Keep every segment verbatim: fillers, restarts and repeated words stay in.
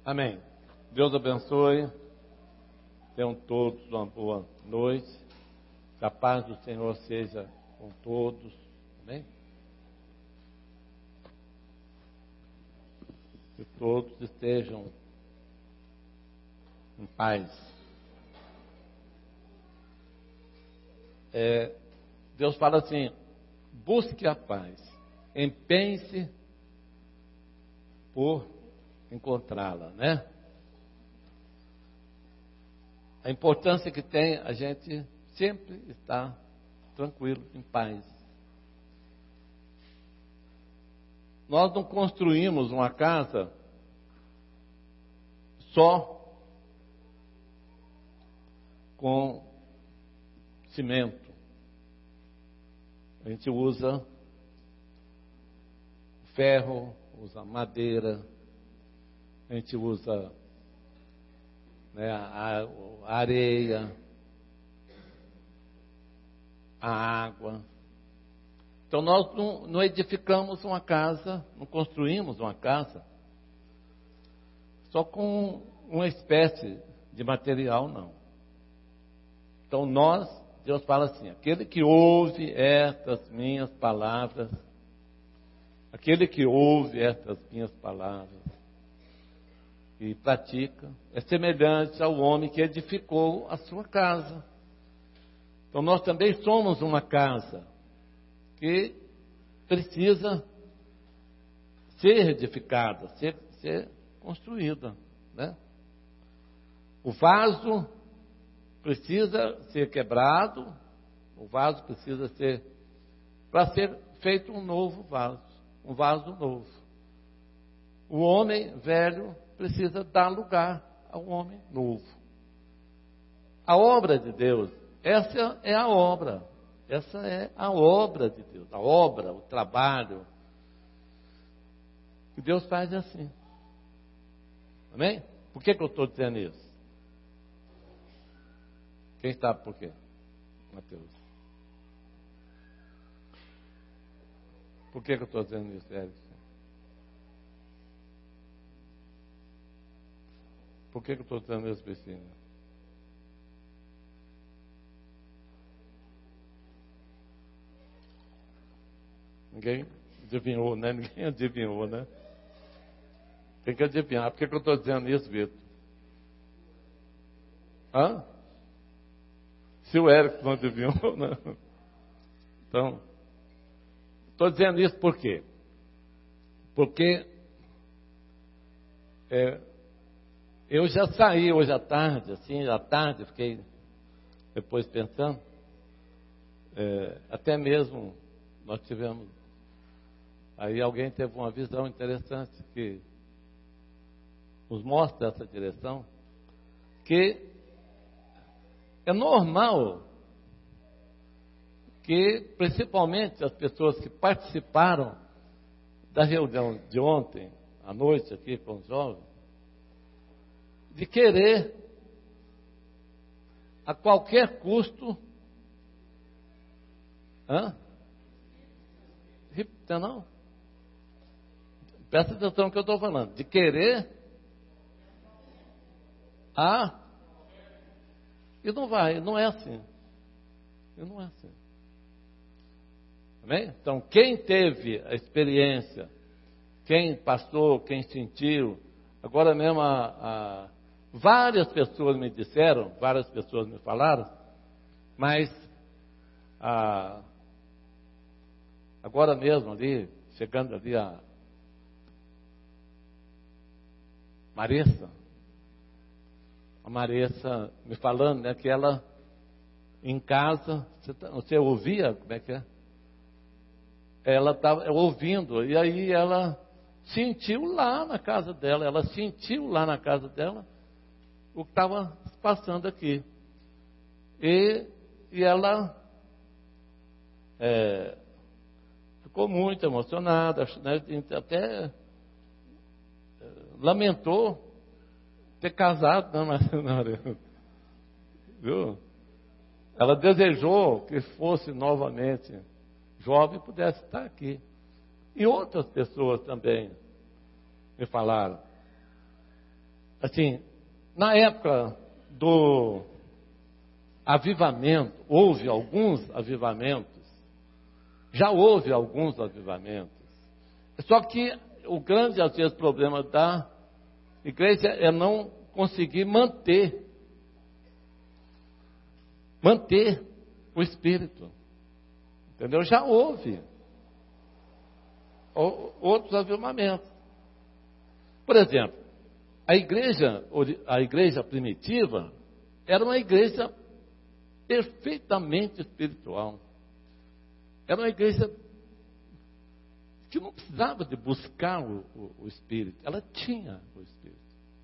Amém. Deus abençoe. Tenham todos uma boa noite. Que a paz do Senhor seja com todos. Amém. Que todos estejam em paz. É, Deus fala assim: busque a paz, empenhe-se por encontrá-la, né? A importância que tem a gente sempre estar tranquilo, em paz. Nós não construímos uma casa só com cimento. A gente usa ferro, usa madeira, a gente usa, né, a, a areia, a água. Então nós não, não edificamos uma casa, não construímos uma casa só com uma espécie de material, não. Então nós, Deus fala assim: aquele que ouve estas minhas palavras, aquele que ouve estas minhas palavras e pratica, é semelhante ao homem que edificou a sua casa. Então nós também somos uma casa que precisa ser edificada, ser, ser construída, né? O vaso precisa ser quebrado, o vaso precisa ser, para ser feito um novo vaso, um vaso novo. O homem velho precisa dar lugar ao homem novo. A obra de Deus, essa é a obra, essa é a obra de Deus, a obra, o trabalho que Deus faz assim. Amém? Por que que eu estou dizendo isso? Quem sabe por quê? Mateus. Por que que eu estou dizendo isso, Erickson? Por que que eu estou dizendo isso, Priscila? Ninguém adivinhou, né? Ninguém adivinhou, né? Tem que adivinhar. Por que que eu estou dizendo isso, Vitor? Hã? Se o Erickson não adivinhou, né? Então, estou dizendo isso por quê? Porque é, eu já saí hoje à tarde, assim, à tarde, fiquei depois pensando, é, até mesmo nós tivemos, aí alguém teve uma visão interessante que nos mostra essa direção, que é normal que, principalmente as pessoas que participaram da reunião de ontem, à noite aqui com os jovens, de querer, a qualquer custo, hã? Repita, não? Presta atenção no que eu estou falando. De querer a... E não vai, não é assim. E não é assim. Amém? Então, quem teve a experiência, quem passou, quem sentiu, agora mesmo a, a, várias pessoas me disseram, várias pessoas me falaram, mas a, agora mesmo ali, chegando ali a Marissa, a Marissa me falando, né, que ela em casa, você, você ouvia, como é que é? Ela estava ouvindo, e aí ela sentiu lá na casa dela, ela sentiu lá na casa dela o que estava passando aqui. E, e ela é, ficou muito emocionada, né, até é, lamentou ter casado, não, mas, não, viu? Ela desejou que fosse novamente jovem e pudesse estar aqui. E outras pessoas também me falaram. assim, na época do avivamento, houve alguns avivamentos, já houve alguns avivamentos, só que o grande, às vezes, problema da igreja é não conseguir manter, manter o espírito, entendeu? Já houve outros avivamentos. Por exemplo, a igreja, a igreja primitiva era uma igreja perfeitamente espiritual. Era uma igreja que não precisava de buscar o, o, o Espírito. Ela tinha o Espírito.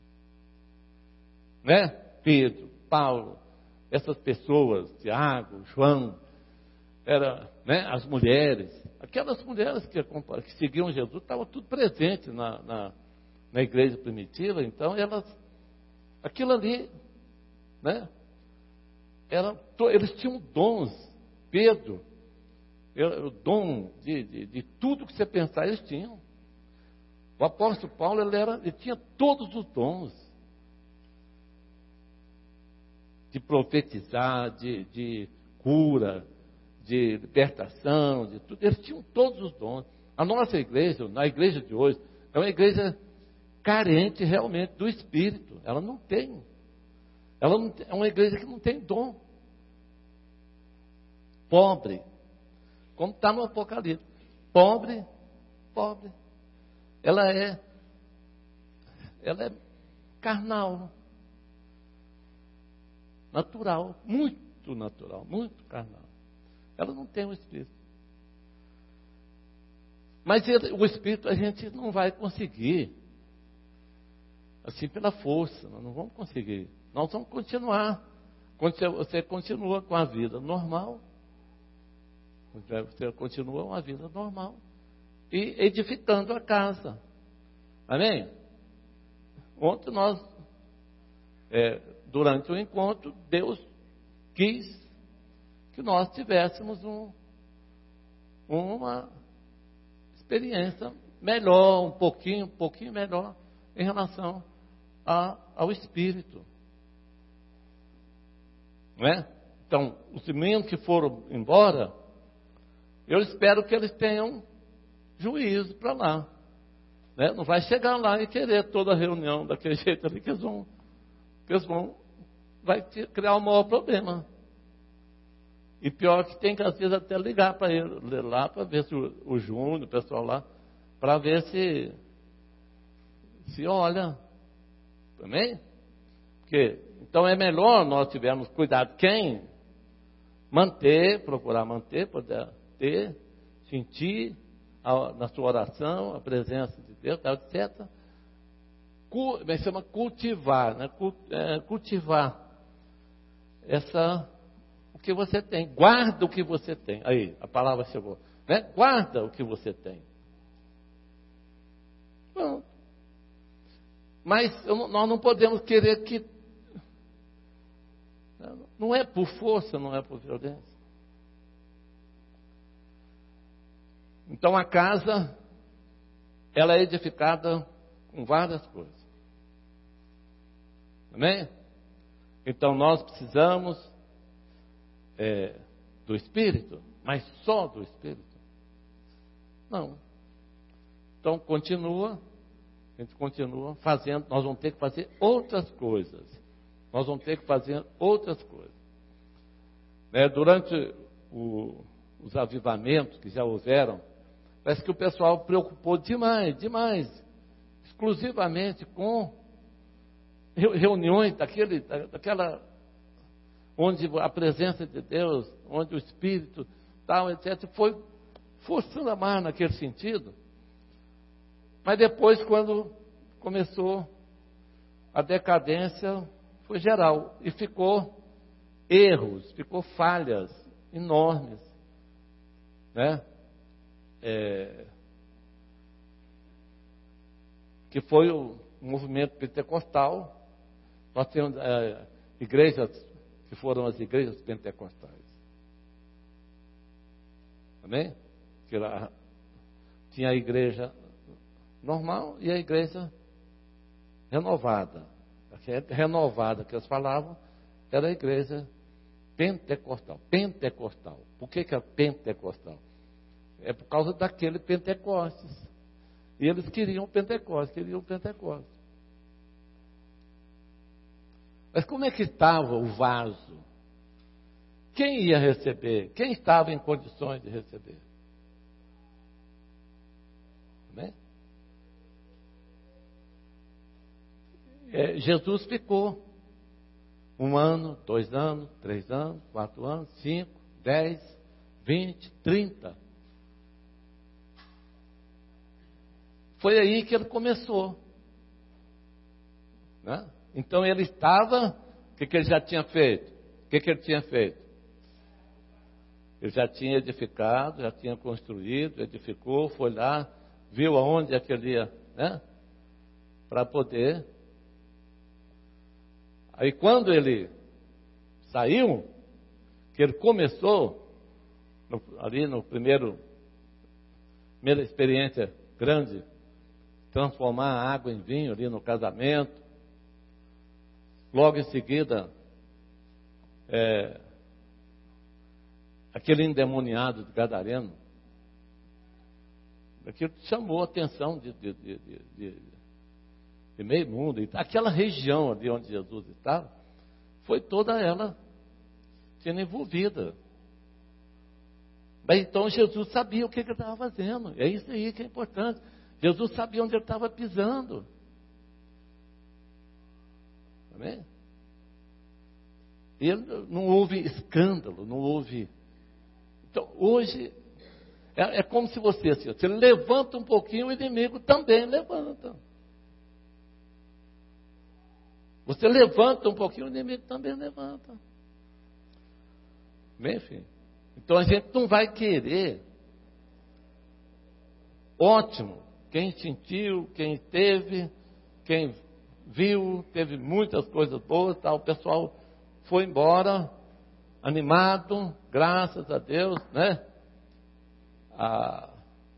Né? Pedro, Paulo, essas pessoas, Tiago, João, era, né, as mulheres, aquelas mulheres que, que seguiam Jesus, estavam tudo presente na, na, na igreja primitiva. Então, elas, aquilo ali, né, era, eles tinham dons. Pedro, o dom de, de, de tudo que você pensar, eles tinham. O apóstolo Paulo, ele, era, ele tinha todos os dons de profetizar, de, de cura, de libertação, de tudo. Eles tinham todos os dons. A nossa igreja, na igreja de hoje, é uma igreja carente realmente do Espírito. Ela não tem. Ela não tem, é uma igreja que não tem dom. Pobre. Como está no Apocalipse. Pobre, pobre. Ela é, ela é carnal. Natural, muito natural, muito carnal. Ela não tem o Espírito. Mas ele, o Espírito a gente não vai conseguir, assim pela força, nós não vamos conseguir. Nós vamos continuar. Quando você, você continua com a vida normal, você continua uma vida normal e edificando a casa. Amém? Ontem nós, é, durante o encontro, Deus quis que nós tivéssemos um, uma experiência melhor, um pouquinho, um pouquinho melhor em relação a, ao Espírito. Não é? Então, os meninos que foram embora, eu espero que eles tenham juízo para lá. Né? Não vai chegar lá e querer toda a reunião daquele jeito ali, que eles vão, que eles vão vai criar um maior problema. E pior que tem que às vezes até ligar para ele lá, para ver se o, o Júnior, o pessoal lá, para ver se, se olha. Também? Porque, então é melhor nós tivermos cuidado. Quem manter, procurar manter, poder ter, sentir a, na sua oração a presença de Deus, etcétera. Cu, se chama cultivar, né? Cultivar essa, o que você tem. Guarda o que você tem. Aí, a palavra chegou. Né? Guarda o que você tem. Bom, mas eu, nós não podemos querer que... Não é por força, não é por violência. Então a casa, ela é edificada com várias coisas. Amém? Então nós precisamos é, do Espírito, mas só do Espírito? Não. Então continua, a gente continua fazendo, nós vamos ter que fazer outras coisas. Nós vamos ter que fazer outras coisas. É, durante o, os avivamentos que já houveram, parece que o pessoal preocupou demais, demais, exclusivamente com reuniões daquele, daquela, onde a presença de Deus, onde o Espírito, tal, etcétera, foi forçando a mar naquele sentido. Mas depois, quando começou a decadência, foi geral. E ficou erros, ficou falhas enormes. Né? É, que foi o movimento pentecostal. Nós temos é, igrejas que foram as igrejas pentecostais. Amém? Que lá tinha a igreja normal e a igreja renovada. a renovada que eles falavam, era a igreja pentecostal. Pentecostal. Por que que é pentecostal? É por causa daquele Pentecostes. E eles queriam Pentecostes, queriam Pentecostes. Mas como é que estava o vaso? Quem ia receber? Quem estava em condições de receber? Né? É, Jesus ficou um ano, dois anos, três anos, quatro anos, cinco, dez, vinte, trinta. Foi aí que ele começou. Né? Então ele estava, o que, que ele já tinha feito? O que, que ele tinha feito? Ele já tinha edificado, já tinha construído, edificou, foi lá, viu aonde é que ele ia, né? Para poder. Aí quando ele saiu, que ele começou, no, ali no primeiro, primeira experiência grande, transformar a água em vinho ali no casamento. Logo em seguida, é, aquele endemoniado de Gadareno, aquilo chamou a atenção de, de, de, de, de meio mundo. Aquela região ali onde Jesus estava, foi toda ela sendo envolvida. Mas então Jesus sabia o que ele estava fazendo. É isso aí que é importante. Jesus sabia onde ele estava pisando. Amém? E não houve escândalo, não houve. Então, hoje, é, é como se você, assim, você levanta um pouquinho, o inimigo também levanta. Você levanta um pouquinho, o inimigo também levanta. Bem, filho? Então a gente não vai querer. Ótimo. Quem sentiu, quem teve, quem viu, teve muitas coisas boas, tá? O pessoal foi embora, animado, graças a Deus, né? A,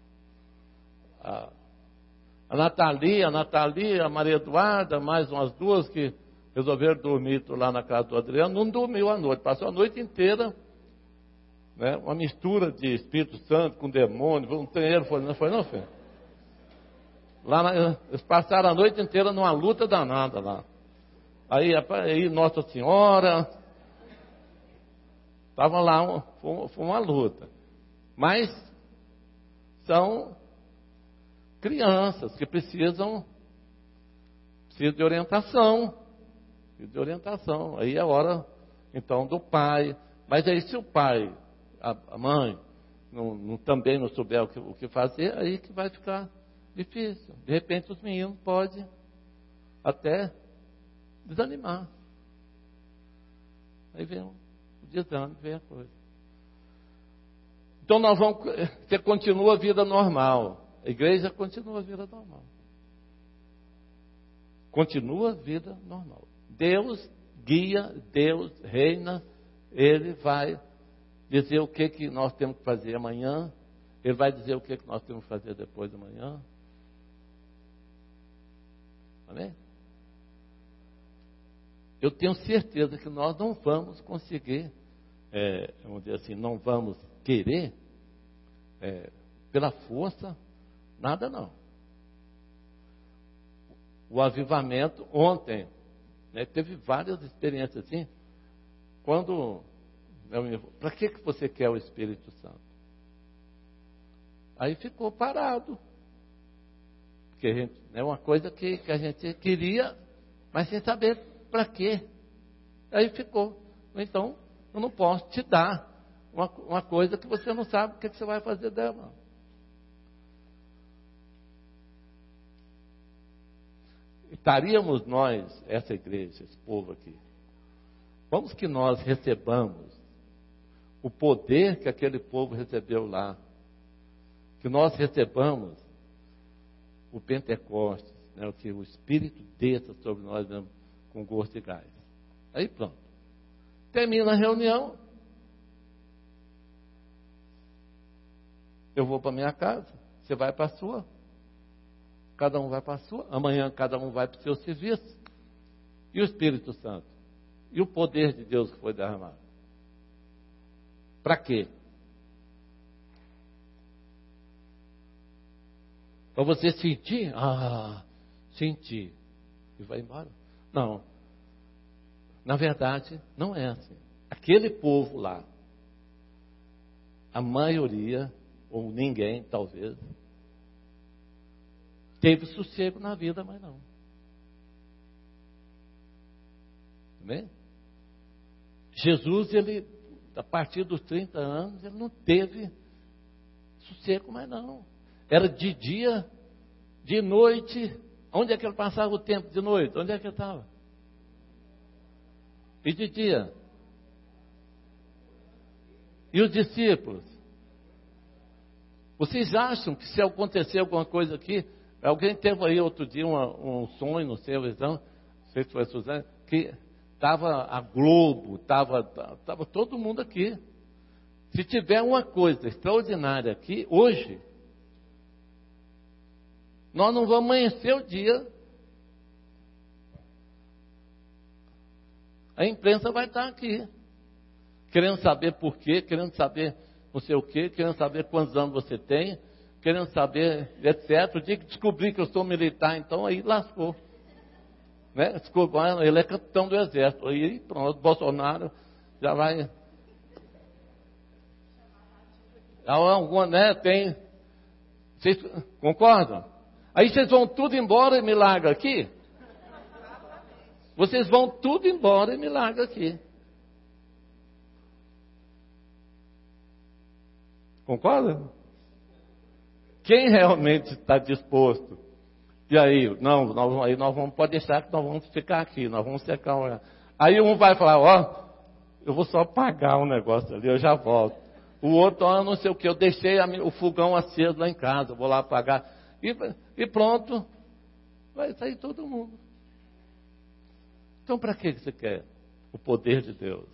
a, a Natalia, a Natalia, a Maria Eduarda, mais umas duas que resolveram dormir lá na casa do Adriano, não dormiu a noite, passou a noite inteira, né? Uma mistura de Espírito Santo com demônio, um treino, foi, não foi não, filho? Lá na, eles passaram a noite inteira numa luta danada lá. Aí, aí Nossa Senhora, estava lá, foi, foi uma luta. Mas são crianças que precisam, precisam de orientação. De orientação. Aí é hora, então, do pai. Mas aí se o pai, a, a mãe, não, não, também não souber o que, o que fazer, aí que vai ficar difícil. De repente os meninos podem até desanimar. Aí vem o desânimo, vem a coisa. Então nós vamos, você continua a vida normal. A igreja continua a vida normal. Continua a vida normal. Deus guia, Deus reina, Ele vai dizer o que, que nós temos que fazer amanhã, Ele vai dizer o que, que nós temos que fazer depois de amanhã. Amém? Eu tenho certeza que nós não vamos conseguir, é, vamos dizer assim, não vamos querer, é, pela força, nada não. O avivamento, ontem, né, teve várias experiências assim, quando, para que, que você quer o Espírito Santo? Aí ficou parado. Porque a gente, é uma coisa que, que a gente queria, mas sem saber para quê. Aí ficou. Então, eu não posso te dar uma, uma coisa que você não sabe o que, que você vai fazer dela. Estaríamos nós, essa igreja, esse povo aqui, vamos que nós recebamos o poder que aquele povo recebeu lá, que nós recebamos o Pentecostes, né, que o Espírito desça sobre nós mesmo, com gosto de gás. Aí pronto. Termina a reunião, eu vou para minha casa, você vai para a sua, cada um vai para a sua, amanhã cada um vai para o seu serviço. E o Espírito Santo? E o poder de Deus que foi derramado? Para quê? Para você sentir? Ah, sentir. E vai embora? Não. Na verdade, não é assim. Aquele povo lá, a maioria, ou ninguém, talvez, teve sossego na vida, mas não. Bem? Jesus, ele, a partir dos trinta anos, ele não teve sossego, mas não. Era de dia, de noite. Onde é que ele passava o tempo de noite? Onde é que ele estava? E de dia? E os discípulos? Vocês acham que se acontecer alguma coisa aqui, alguém teve aí outro dia uma, um sonho no seu visão, não sei se foi a Suzane, que estava a Globo, estava tava todo mundo aqui. Se tiver uma coisa extraordinária aqui, hoje, nós não vamos amanhecer o dia. A imprensa vai estar aqui, querendo saber por quê, querendo saber não sei o quê, querendo saber quantos anos você tem, querendo saber, etcétera. O dia que descobrir que eu sou militar, então aí lascou. Né? Desculpa, ele é capitão do exército. Aí pronto, Bolsonaro já vai. Alguma, né? Tem. Vocês concordam? Aí vocês vão tudo embora e me largam aqui? Vocês vão tudo embora e me largam aqui. Concorda? Quem realmente está disposto? E aí, não, nós, aí nós vamos, pode deixar que nós vamos ficar aqui, nós vamos secar um. Aí um vai falar, ó, eu vou só pagar um negócio ali, eu já volto. O outro, ó, não sei o que, eu deixei a, o fogão aceso lá em casa, eu vou lá pagar. E, e pronto, vai sair todo mundo. Então, para que você quer o poder de Deus?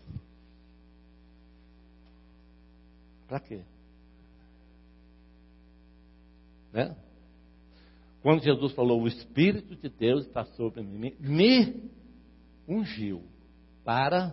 Para quê? Né? Quando Jesus falou, o Espírito de Deus está sobre mim, me ungiu para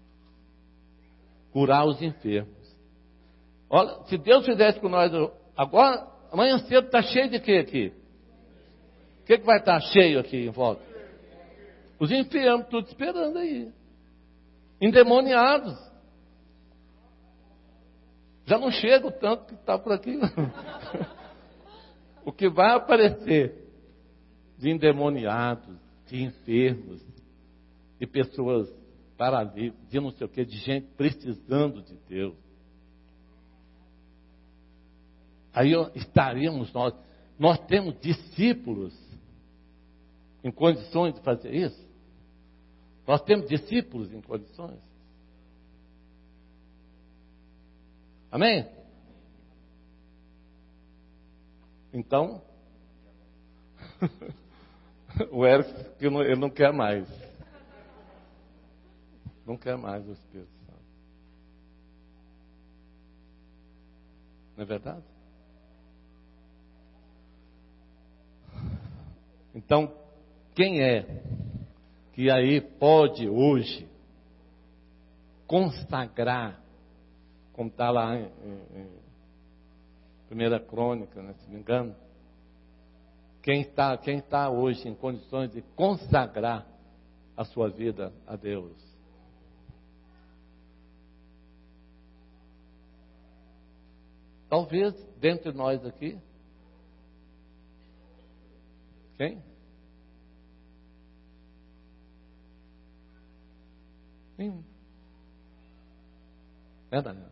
curar os enfermos. Olha, se Deus fizesse com nós agora, amanhã cedo está cheio de quê aqui? O que, que vai estar cheio aqui em volta? Os enfermos, tudo esperando aí. Endemoniados. Já não chega o tanto que está por aqui. O que vai aparecer de endemoniados, de enfermos, de pessoas paralíticas, de não sei o que, de gente precisando de Deus. Aí estaríamos nós. Nós temos discípulos em condições de fazer isso? Nós temos discípulos em condições? Amém? Então, o Eric, ele não quer mais. Não quer mais o Espírito Santo. Não é verdade? Então, quem é que aí pode hoje consagrar, como está lá em, em, em Primeira Crônica, né, se não me engano, quem está quem tá hoje em condições de consagrar a sua vida a Deus? Talvez dentre nós aqui, quem? Nenhum. É, Daniel?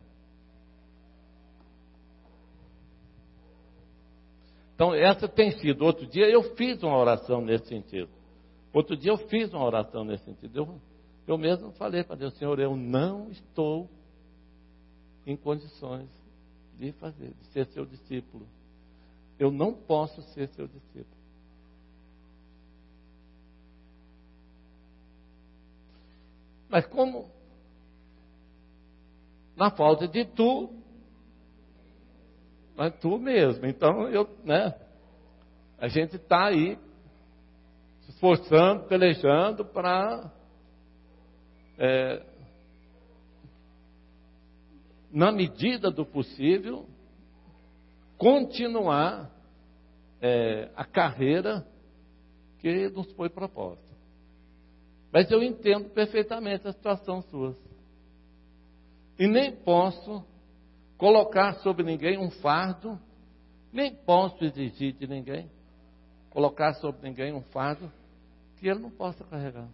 Então, essa tem sido. Outro dia eu fiz uma oração nesse sentido. Outro dia eu fiz uma oração nesse sentido. Eu, eu mesmo falei para Deus, Senhor, eu não estou em condições de fazer, de ser seu discípulo. Eu não posso ser seu discípulo. Mas como, na falta de tu, mas tu mesmo. Então, eu, né, a gente está aí se esforçando, pelejando para, é, na medida do possível, continuar é, a carreira que nos foi proposta. Mas eu entendo perfeitamente a situação sua. E nem posso colocar sobre ninguém um fardo, nem posso exigir de ninguém, colocar sobre ninguém um fardo que ele não possa carregar.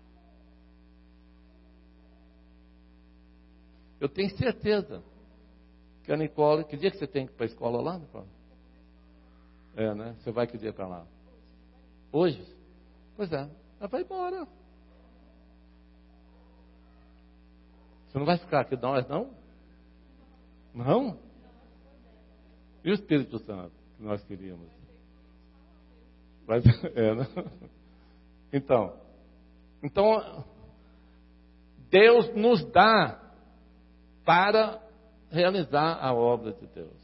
Eu tenho certeza que a Nicole, que dia que você tem que ir para a escola lá, Nicole? É, né? Você vai que dia para lá? Hoje? Pois é, ela vai embora. Você não vai ficar aqui nós, não? Não? E o Espírito Santo que nós queríamos? Mas, é, né? Então, então, Deus nos dá para realizar a obra de Deus.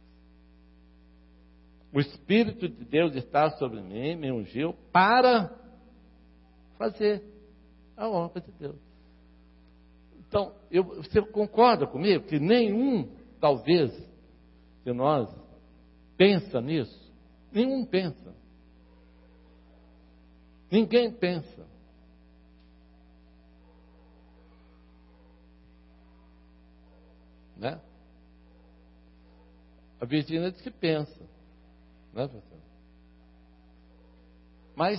O Espírito de Deus está sobre mim, me ungiu para fazer a obra de Deus. Então, eu, você concorda comigo que nenhum, talvez, de nós pensa nisso? Nenhum pensa. Ninguém pensa. Né? A Virgínia diz que pensa. Né, professor? Mas,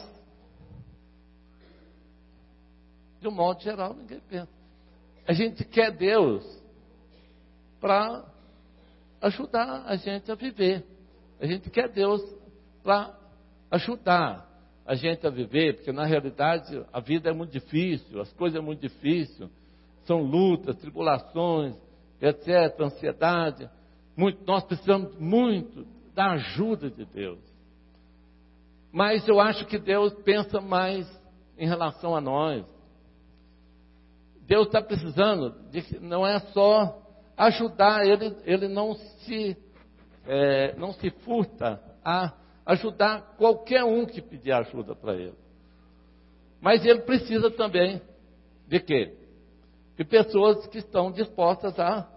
de um modo geral, ninguém pensa. A gente quer Deus para ajudar a gente a viver. A gente quer Deus para ajudar a gente a viver, porque na realidade a vida é muito difícil, as coisas são muito difíceis, são lutas, tribulações, etcétera, ansiedade. Muito, nós precisamos muito da ajuda de Deus. Mas eu acho que Deus pensa mais em relação a nós. Deus está precisando, de, não é só ajudar, Ele, ele não, se, é, não se furta a ajudar qualquer um que pedir ajuda para Ele. Mas Ele precisa também de quê? De pessoas que estão dispostas a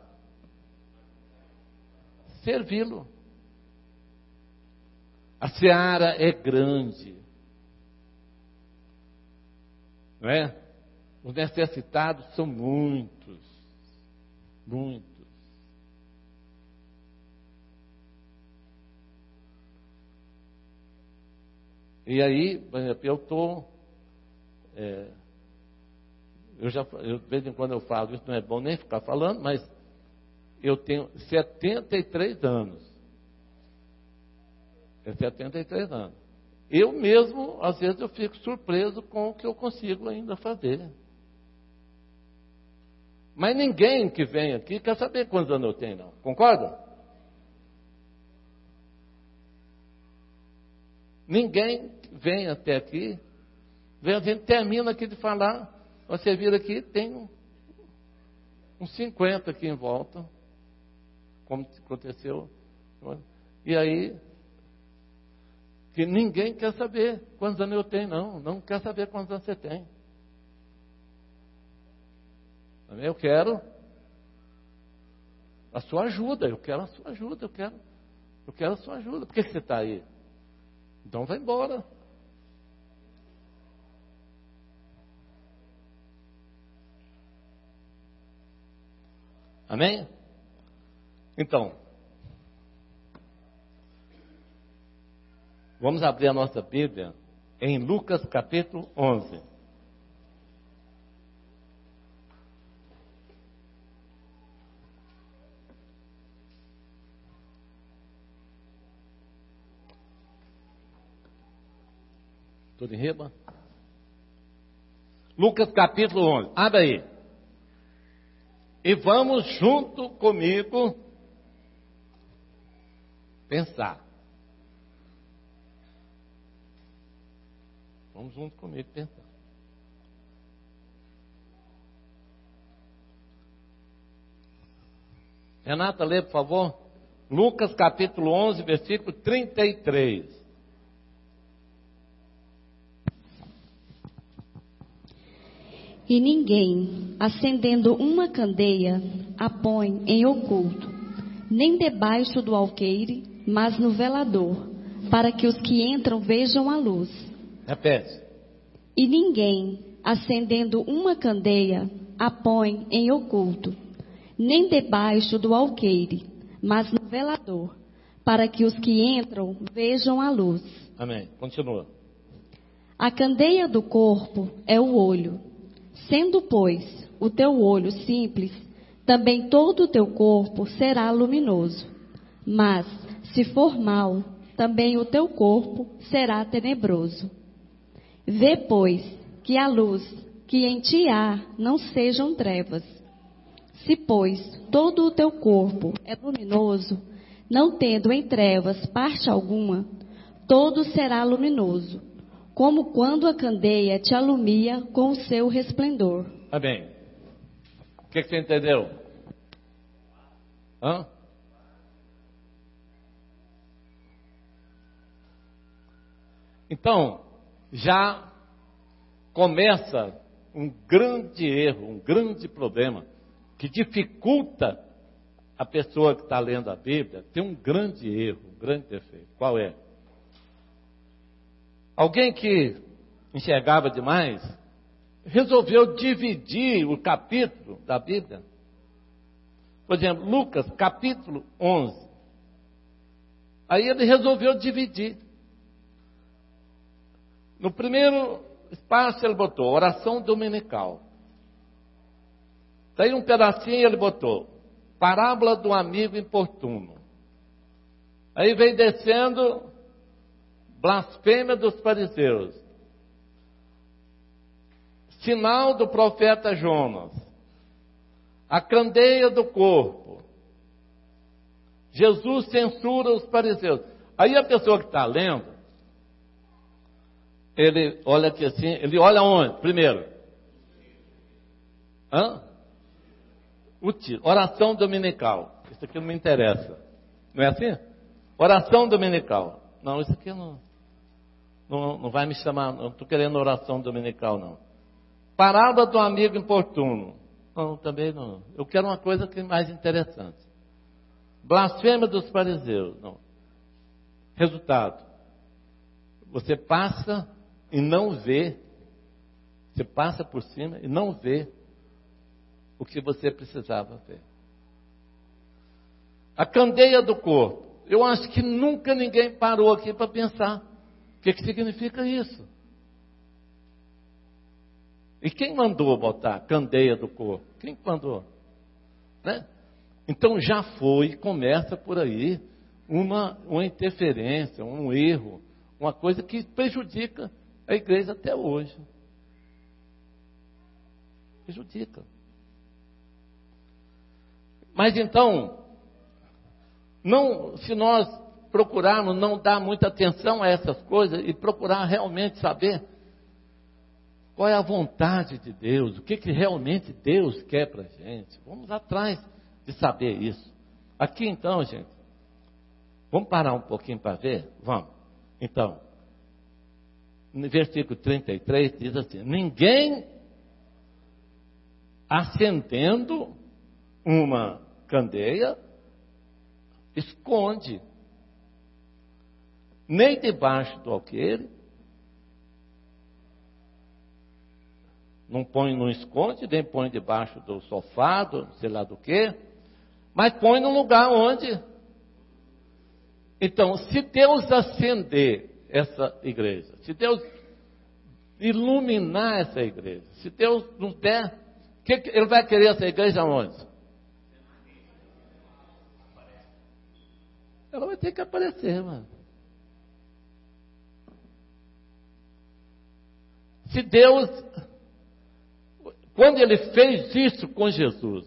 servi-lo. A seara é grande, não é? Os necessitados são muitos, muitos. E aí, por exemplo, eu estou, é, eu já, eu, de vez em quando eu falo, isso não é bom nem ficar falando, mas eu tenho setenta e três anos. É setenta e três anos. Eu mesmo, às vezes, eu fico surpreso com o que eu consigo ainda fazer. Mas ninguém que vem aqui quer saber quantos anos eu tenho, não. Concorda? Ninguém vem até aqui, vem, a gente termina aqui de falar, você vira aqui, tem um, uns cinquenta aqui em volta, como aconteceu. E aí, que ninguém quer saber quantos anos eu tenho, não. Não quer saber quantos anos você tem. Eu quero a sua ajuda, eu quero a sua ajuda, eu quero, eu quero a sua ajuda. Por que você está aí? Então vai embora. Amém? Então, vamos abrir a nossa Bíblia em Lucas capítulo onze. Tudo em riba? Lucas capítulo onze. Abre aí. E vamos junto comigo pensar. Vamos junto comigo pensar. Renata, lê, por favor. Lucas capítulo onze, versículo trinta e três. E ninguém, acendendo uma candeia, a põe em oculto, nem debaixo do alqueire, mas no velador, para que os que entram vejam a luz. Repete. E ninguém, acendendo uma candeia, a põe em oculto, nem debaixo do alqueire, mas no velador, para que os que entram vejam a luz. Amém. Continua. A candeia do corpo é o olho. Sendo, pois, o teu olho simples, também todo o teu corpo será luminoso. Mas, se for mau, também o teu corpo será tenebroso. Vê, pois, que a luz que em ti há não sejam trevas. Se, pois, todo o teu corpo é luminoso, não tendo em trevas parte alguma, todo será luminoso, como quando a candeia te alumia com o seu resplendor. Amém. O que, que você entendeu? Hã? Então, já começa um grande erro, um grande problema, que dificulta a pessoa que está lendo a Bíblia. Tem um grande erro, um grande defeito. Qual é? Alguém que enxergava demais, resolveu dividir o capítulo da Bíblia. Por exemplo, Lucas, capítulo onze. Aí ele resolveu dividir. No primeiro espaço ele botou oração dominical. Daí um pedacinho ele botou parábola do amigo importuno. Aí vem descendo blasfêmia dos fariseus, sinal do profeta Jonas, a candeia do corpo, Jesus censura os fariseus. Aí a pessoa que está lendo, ele olha aqui assim, ele olha onde? Primeiro, hã? O título, oração dominical. Isso aqui não me interessa, não é assim? Oração dominical. Não, isso aqui não, não, não vai me chamar, não estou querendo oração dominical, não. Parábola do amigo importuno. Não, também não. Eu quero uma coisa que é mais interessante. Blasfêmia dos fariseus. Não. Resultado. Você passa e não vê. Você passa por cima e não vê o que você precisava ver. A candeia do corpo. Eu acho que nunca ninguém parou aqui para pensar o que, que significa isso. E quem mandou botar candeia do corpo? Quem mandou? Né? Então já foi, começa por aí, uma, uma interferência, um erro, uma coisa que prejudica a igreja até hoje. Prejudica. Mas então, não, se nós procurarmos não dar muita atenção a essas coisas e procurar realmente saber qual é a vontade de Deus, o que, que realmente Deus quer para a gente, vamos atrás de saber isso. Aqui então, gente, vamos parar um pouquinho para ver? Vamos. Então, no versículo trinta e três diz assim: ninguém acendendo uma candeia esconde, nem debaixo do alqueire, não põe, não esconde, nem põe debaixo do sofá, do, sei lá do que, mas põe num lugar onde. Então, se Deus acender essa igreja, se Deus iluminar essa igreja, se Deus nos der, que, Ele vai querer essa igreja onde? Ela vai ter que aparecer, mano. Se Deus, quando Ele fez isso com Jesus,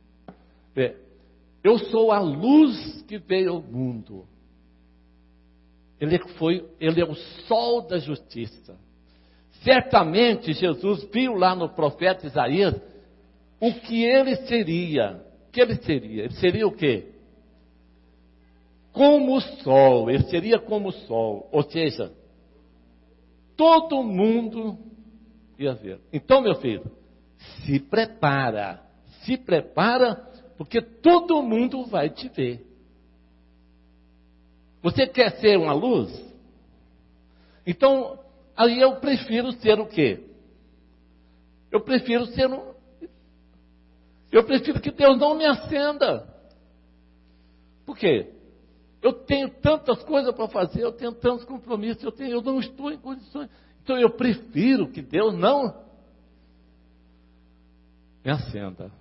eu sou a luz que veio ao mundo. Ele foi, Ele é o sol da justiça. Certamente Jesus viu lá no profeta Isaías o que ele seria. O que ele seria? Ele seria o quê? Como o sol. Ele seria como o sol. Ou seja, todo mundo ia ver. Então, meu filho, Se prepara, se prepara, porque todo mundo vai te ver. Você quer ser uma luz? Então, aí eu prefiro ser o quê? Eu prefiro ser um... Eu prefiro que Deus não me acenda. Por quê? Eu tenho tantas coisas para fazer, eu tenho tantos compromissos, eu, tenho, eu não estou em condições. Então eu prefiro que Deus não me acenda.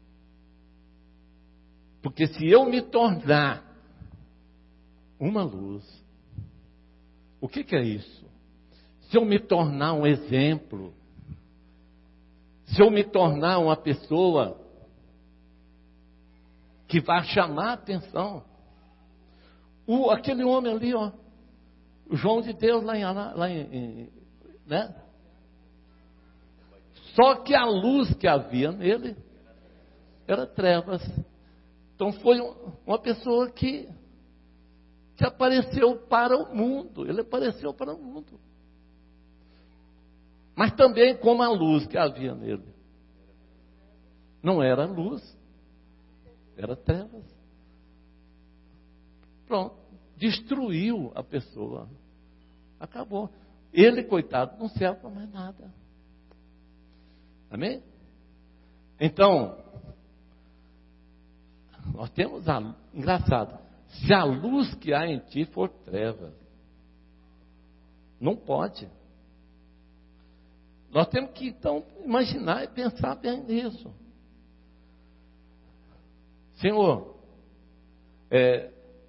Porque se eu me tornar uma luz, o que, que é isso? Se eu me tornar um exemplo, se eu me tornar uma pessoa que vai chamar a atenção, o, aquele homem ali, ó, o João de Deus lá em, lá em, em né? Só que a luz que havia nele era trevas. Então foi um, uma pessoa que, que apareceu para o mundo. Ele apareceu para o mundo. Mas também como a luz que havia nele. Não era luz, era trevas. Pronto, destruiu a pessoa. Acabou. Ele, coitado, não serve para mais nada. Amém? Então, nós temos a... Engraçado, se a luz que há em ti for trevas, não pode. Nós temos que, então, imaginar e pensar bem nisso. Senhor, é,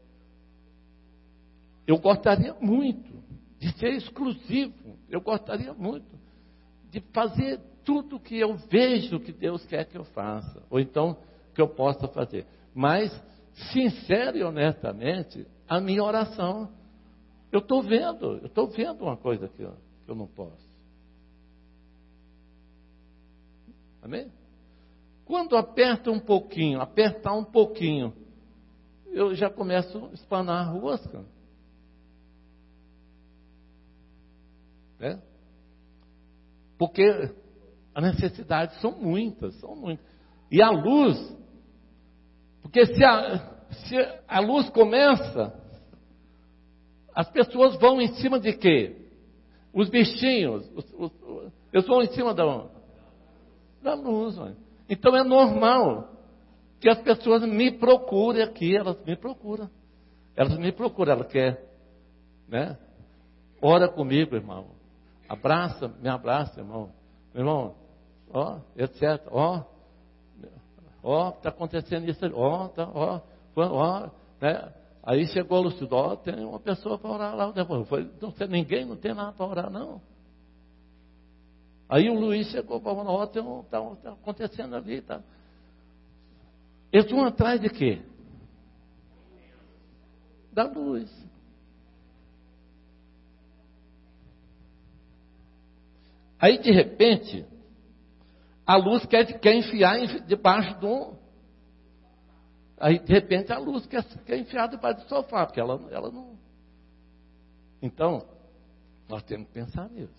eu gostaria muito de ser exclusivo. Eu gostaria muito de fazer tudo que eu vejo que Deus quer que eu faça. Ou então, que eu possa fazer. Mas, sincero e honestamente, a minha oração, eu estou vendo, eu estou vendo uma coisa que eu, que eu não posso. Amém? Quando aperta um pouquinho, apertar um pouquinho, eu já começo a espanar a rosca. Né? Porque as necessidades são muitas, são muitas. E a luz, porque se a, se a luz começa, as pessoas vão em cima de quê? Os bichinhos, os, os, eles vão em cima da, da luz. Ó. Então é normal que as pessoas me procurem aqui, elas me procuram. Elas me procuram, elas querem, né? Ora comigo, irmão. Abraça, me abraça, irmão. Meu irmão, ó, etcétera. Ó, ó, está acontecendo isso, ó, tá, ó, ó, né? Aí chegou o Lucido, ó, tem uma pessoa para orar lá. Depois, foi, não tem ninguém, não tem nada para orar, não. Aí o Luiz chegou para falar, ó, tem um, está tá acontecendo ali, tá. Eles vão atrás de quê? Da luz. Aí, de repente, a luz quer, quer enfiar debaixo de um... Aí, de repente, a luz quer, quer enfiar debaixo do sofá, porque ela, ela não... Então, nós temos que pensar nisso.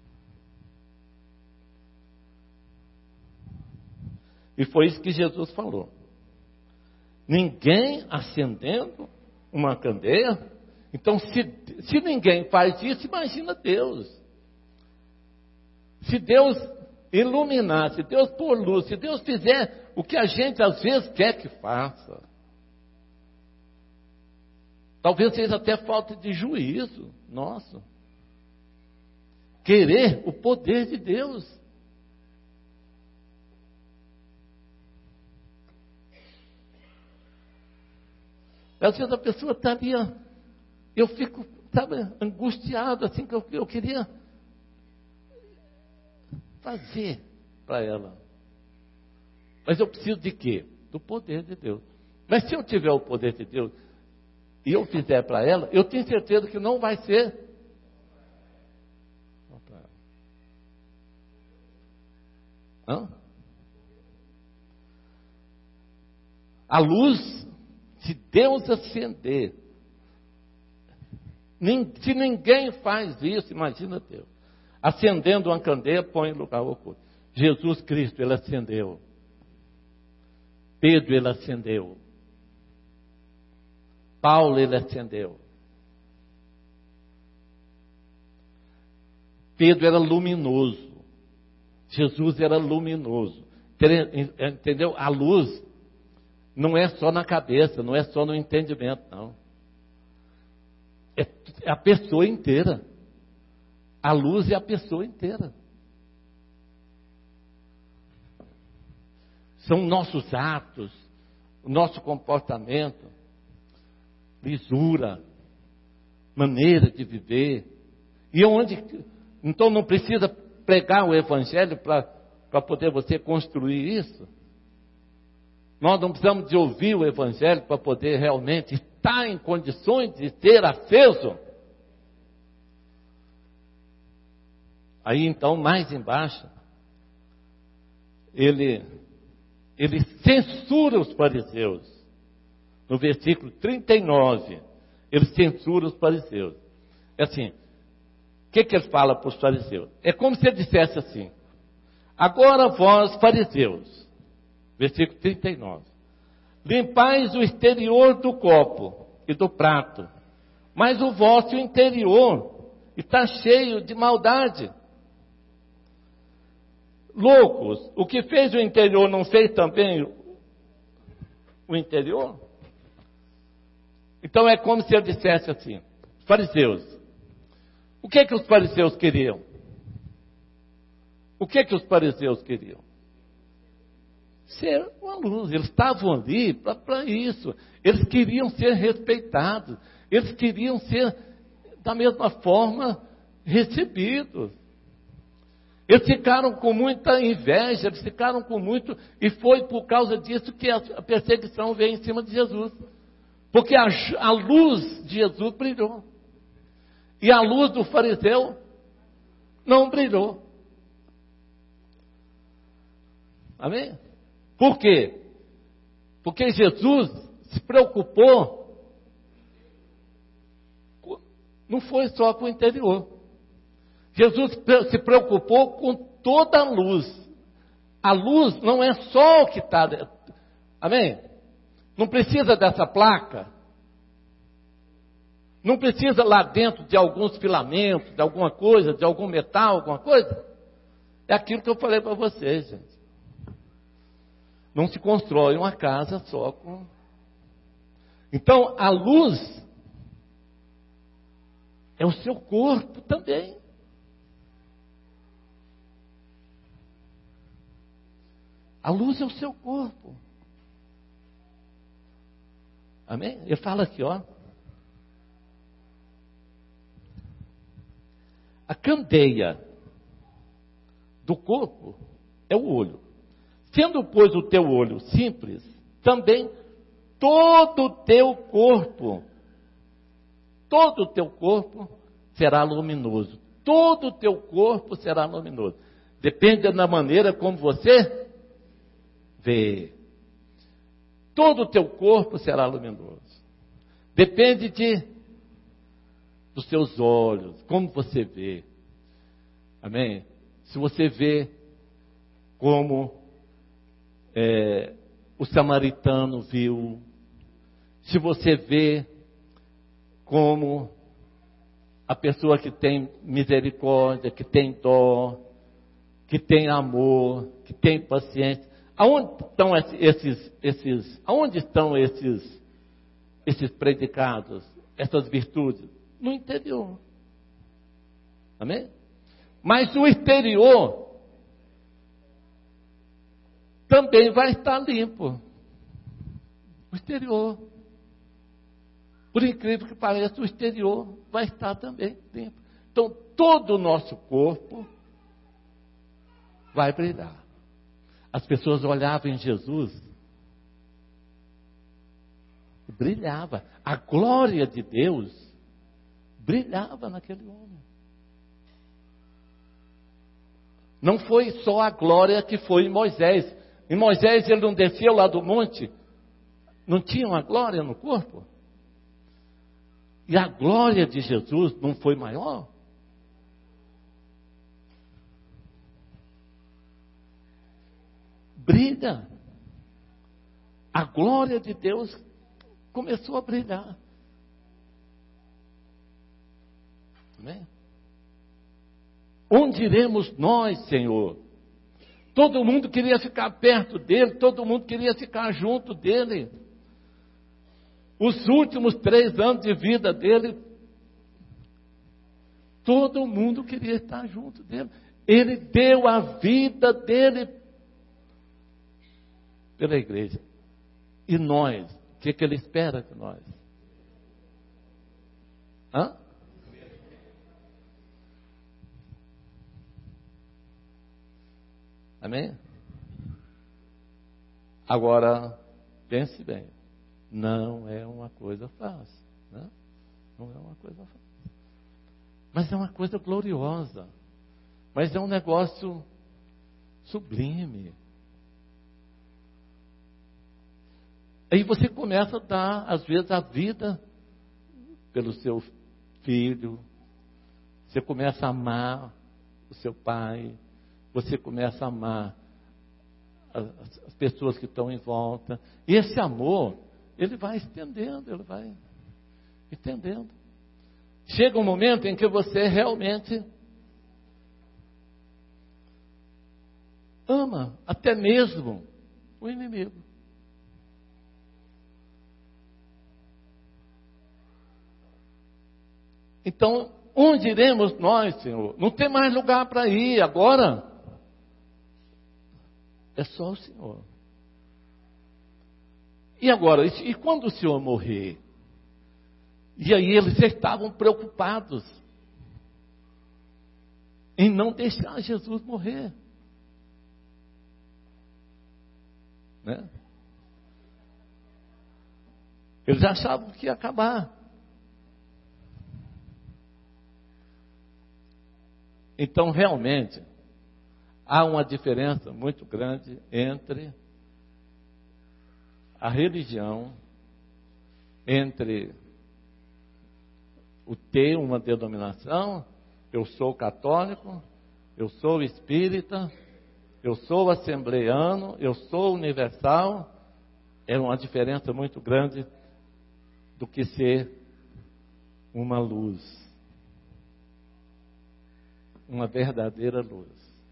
E foi isso que Jesus falou. Ninguém acendendo uma candeia. Então, se, se ninguém faz isso, imagina Deus. Se Deus iluminar, se Deus pôr luz, se Deus fizer o que a gente às vezes quer que faça, talvez seja até falta de juízo nosso. Querer o poder de Deus. Às vezes a pessoa está ali, eu fico, sabe, angustiado, assim, que eu, eu queria fazer para ela. Mas eu preciso de quê? Do poder de Deus. Mas se eu tiver o poder de Deus e eu fizer para ela, eu tenho certeza que não vai ser para ela. Hã? A luz, se Deus acender, se ninguém faz isso, imagina Deus. Acendendo uma candeia, põe em lugar oculto. Jesus Cristo, ele acendeu. Pedro, ele acendeu. Paulo, ele acendeu. Pedro era luminoso. Jesus era luminoso. Entendeu? A luz não é só na cabeça, não é só no entendimento, não. É a pessoa inteira. A luz é a pessoa inteira. São nossos atos, o nosso comportamento, lisura, maneira de viver. E onde, então não precisa pregar o Evangelho para poder você construir isso. Nós não precisamos de ouvir o Evangelho para poder realmente estar em condições de ter acesso. Aí então, mais embaixo, ele, ele censura os fariseus. No versículo trinta e nove, ele censura os fariseus. É assim, o que, que ele fala para os fariseus? É como se ele dissesse assim: agora vós, fariseus, versículo trinta e nove, limpais o exterior do copo e do prato, mas o vosso interior está cheio de maldade. Loucos, o que fez o interior não fez também o interior? Então é como se eu dissesse assim: fariseus, o que que os fariseus queriam? O que que os fariseus queriam? Ser uma luz. Eles estavam ali para isso. Eles queriam ser respeitados. Eles queriam ser, da mesma forma, recebidos. Eles ficaram com muita inveja, eles ficaram com muito... E foi por causa disso que a perseguição veio em cima de Jesus. Porque a, a luz de Jesus brilhou. E a luz do fariseu não brilhou. Amém? Por quê? Porque Jesus se preocupou, não foi só com o interior. Jesus se preocupou com toda a luz. A luz não é só o que está... Amém? Não precisa dessa placa. Não precisa lá dentro de alguns filamentos, de alguma coisa, de algum metal, alguma coisa. É aquilo que eu falei para vocês, gente. Não se constrói uma casa só com... Então, a luz é o seu corpo também. A luz é o seu corpo. Amém? Ele fala aqui, ó. A candeia do corpo é o olho. Sendo, pois, o teu olho simples, também todo o teu corpo, todo o teu corpo será luminoso. Todo o teu corpo será luminoso. Depende da maneira como você vê. Todo o teu corpo será luminoso. Depende de, dos seus olhos, como você vê. Amém? Se você vê como é, o samaritano viu, se você vê como a pessoa que tem misericórdia, que tem dó, que tem amor, que tem paciência, aonde estão esses, esses, aonde estão esses, esses predicados, essas virtudes? No interior. Amém? Mas o exterior também vai estar limpo. O exterior. Por incrível que pareça, o exterior vai estar também limpo. Então, todo o nosso corpo vai brilhar. As pessoas olhavam em Jesus e brilhava. A glória de Deus brilhava naquele homem. Não foi só a glória que foi em Moisés. Em Moisés ele não desceu lá do monte, não tinha uma glória no corpo? E a glória de Jesus não foi maior? brilha. A glória de Deus começou a brilhar. Amém? Onde iremos nós, Senhor? Todo mundo queria ficar perto dele, todo mundo queria ficar junto dele. Os últimos três anos de vida dele, todo mundo queria estar junto dele. Ele deu a vida dele pela igreja. E nós, o que, que ele espera de nós? Hã? Amém? Agora, pense bem. Não é uma coisa fácil. Né? Não é uma coisa fácil. Mas é uma coisa gloriosa. Mas é um negócio sublime. Aí você começa a dar, às vezes, a vida pelo seu filho. Você começa a amar o seu pai. Você começa a amar as, as pessoas que estão em volta. E esse amor, ele vai estendendo, ele vai estendendo. Chega um momento em que você realmente ama até mesmo o inimigo. Então, onde iremos nós, Senhor? Não tem mais lugar para ir agora. É só o Senhor. E agora, e quando o Senhor morrer? E aí eles estavam preocupados em não deixar Jesus morrer. Né? Eles achavam que ia acabar. Então, realmente, há uma diferença muito grande entre a religião, entre o ter uma denominação, eu sou católico, eu sou espírita, eu sou assembleiano, eu sou universal. É uma diferença muito grande do que ser uma luz, uma verdadeira luz.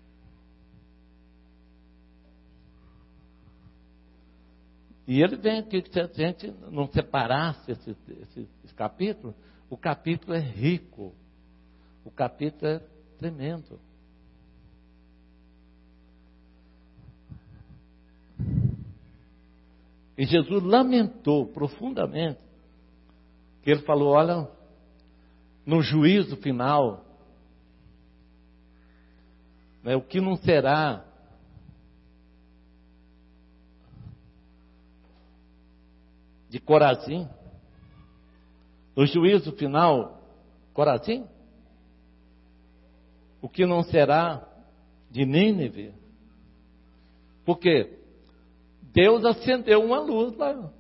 E ele vem aqui que se a gente não separasse esse, esse, esse capítulo, o capítulo é rico, o capítulo é tremendo. E Jesus lamentou profundamente, que ele falou, olha, no juízo final, né, o que não será de Corazim, no juízo final, Corazim, o que não será de Nínive, porque Deus acendeu uma luz lá,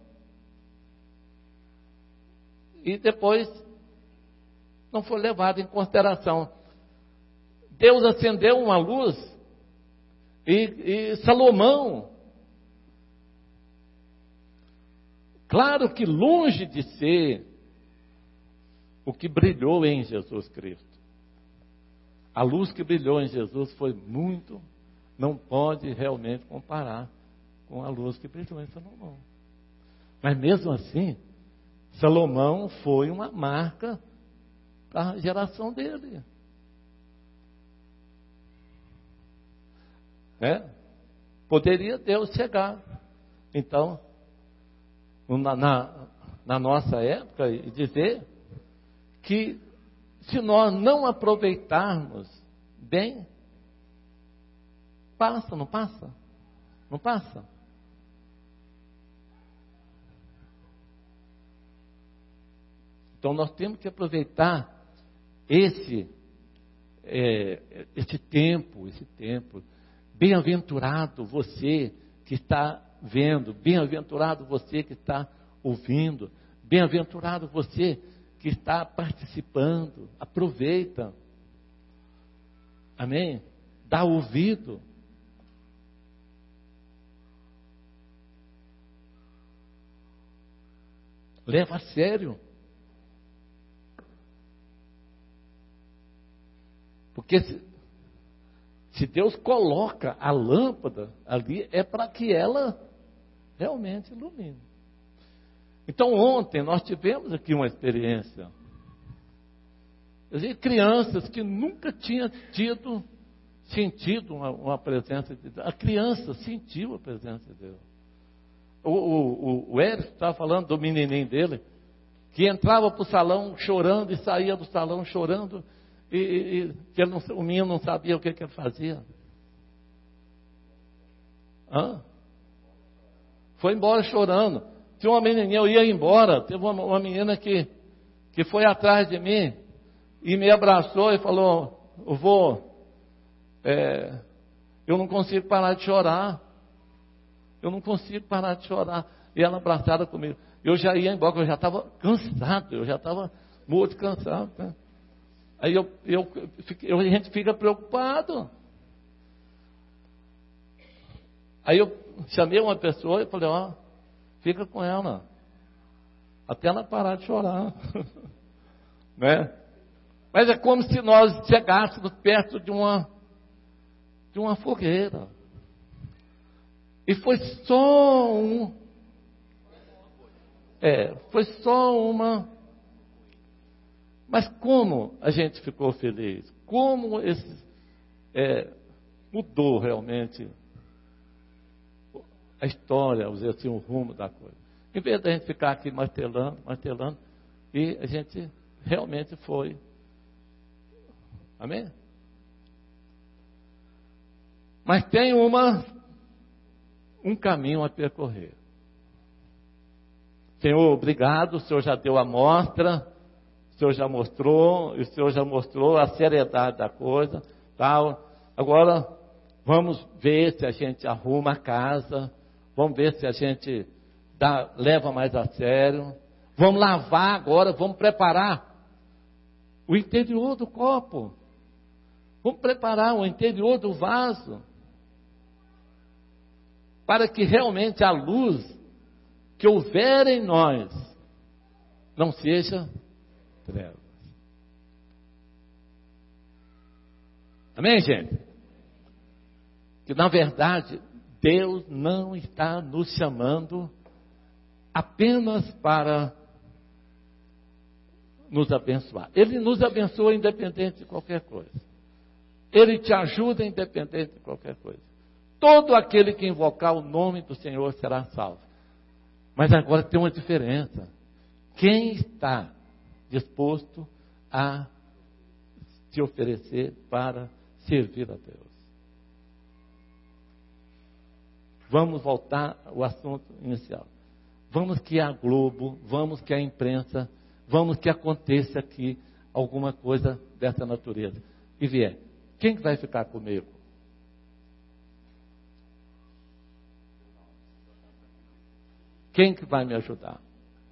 e depois não foi levado em consideração. Deus acendeu uma luz, e, e Salomão, claro que longe de ser o que brilhou em Jesus Cristo. A luz que brilhou em Jesus foi muito, não pode realmente comparar com a luz que brilhou em Salomão. Mas mesmo assim, Salomão foi uma marca para a geração dele. Né? Poderia Deus chegar, então, na, na, na nossa época, e dizer que se nós não aproveitarmos bem, passa, não passa? Não passa? Então nós temos que aproveitar esse, é, esse tempo, esse tempo. Bem-aventurado você que está vendo, bem-aventurado você que está ouvindo, bem-aventurado você que está participando. Aproveita. Amém? Dá ouvido. Leva a sério. Porque se, se Deus coloca a lâmpada ali, é para que ela realmente ilumine. Então ontem nós tivemos aqui uma experiência. De crianças que nunca tinham tido, sentido uma, uma presença de Deus. A criança sentiu a presença de Deus. O, o, o Eric estava falando do menininho dele, que entrava para o salão chorando e saía do salão chorando, e, e que ele não, o menino não sabia o que, que ele fazia. Hã? Foi embora chorando. Tinha uma menininha, eu ia embora, teve uma, uma menina que, que foi atrás de mim e me abraçou e falou: vô, é, eu não consigo parar de chorar. Eu não consigo parar de chorar. E ela abraçada comigo. Eu já ia embora, eu já estava cansado, eu já estava muito cansado. Né? Aí eu, eu, eu, a gente fica preocupado. Aí eu chamei uma pessoa e falei: ó, fica com ela, até ela parar de chorar. Né? Mas é como se nós chegássemos perto de uma, de uma fogueira. E foi só um, é, foi só uma, mas como a gente ficou feliz, como esse, é, mudou realmente a história, vamos dizer assim, o rumo da coisa. Em vez da gente ficar aqui martelando, martelando, e a gente realmente foi. Amém? Mas tem uma, um caminho a percorrer. Senhor, obrigado, o Senhor já deu a mostra, o Senhor já mostrou, o Senhor já mostrou a seriedade da coisa, tal. Agora, vamos ver se a gente arruma a casa, vamos ver se a gente dá, leva mais a sério, vamos lavar agora, vamos preparar o interior do copo, vamos preparar o interior do vaso, para que realmente a luz que houver em nós não seja trevas. Amém, gente? Que na verdade Deus não está nos chamando apenas para nos abençoar. Ele nos abençoa independente de qualquer coisa. Ele te ajuda independente de qualquer coisa. Todo aquele que invocar o nome do Senhor será salvo. Mas agora tem uma diferença. Quem está disposto a se oferecer para servir a Deus? Vamos voltar ao assunto inicial. Vamos que a Globo, vamos que a imprensa, vamos que aconteça aqui alguma coisa dessa natureza. E vier, quem que vai ficar comigo? Quem que vai me ajudar?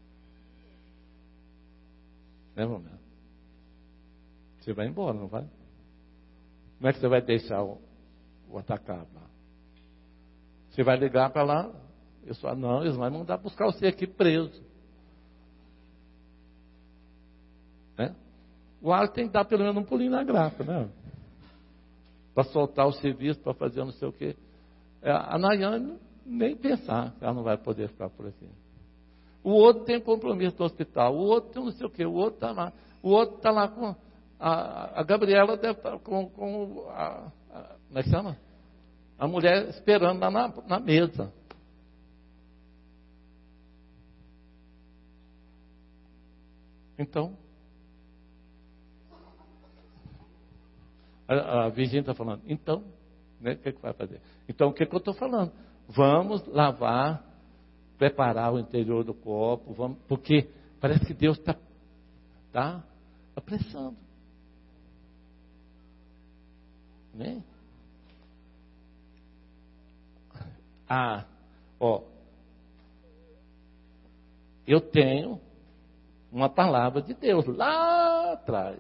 Né, momento? Você vai embora, não vai? Como é que você vai deixar o, o atacado lá? Você vai ligar para lá, eu só, não, eles vão mandar buscar você aqui preso. Né? O ar tem que dar pelo menos um pulinho na grapa, né? Para soltar o serviço, para fazer não sei o quê. A Nayane, nem pensar, ela não vai poder ficar por aqui. O outro tem compromisso do hospital, o outro tem não sei o quê, o outro está lá, o outro está lá com a, a Gabriela deve estar com, com a, a, como é que chama? A mulher esperando lá na, na mesa. Então, a, a Virgínia está falando, então, né, o que, que vai fazer? Então, o que, que eu estou falando? Vamos lavar, preparar o interior do copo, vamos, porque parece que Deus está tá apressando. Né? Ah, ó, eu tenho uma palavra de Deus lá atrás.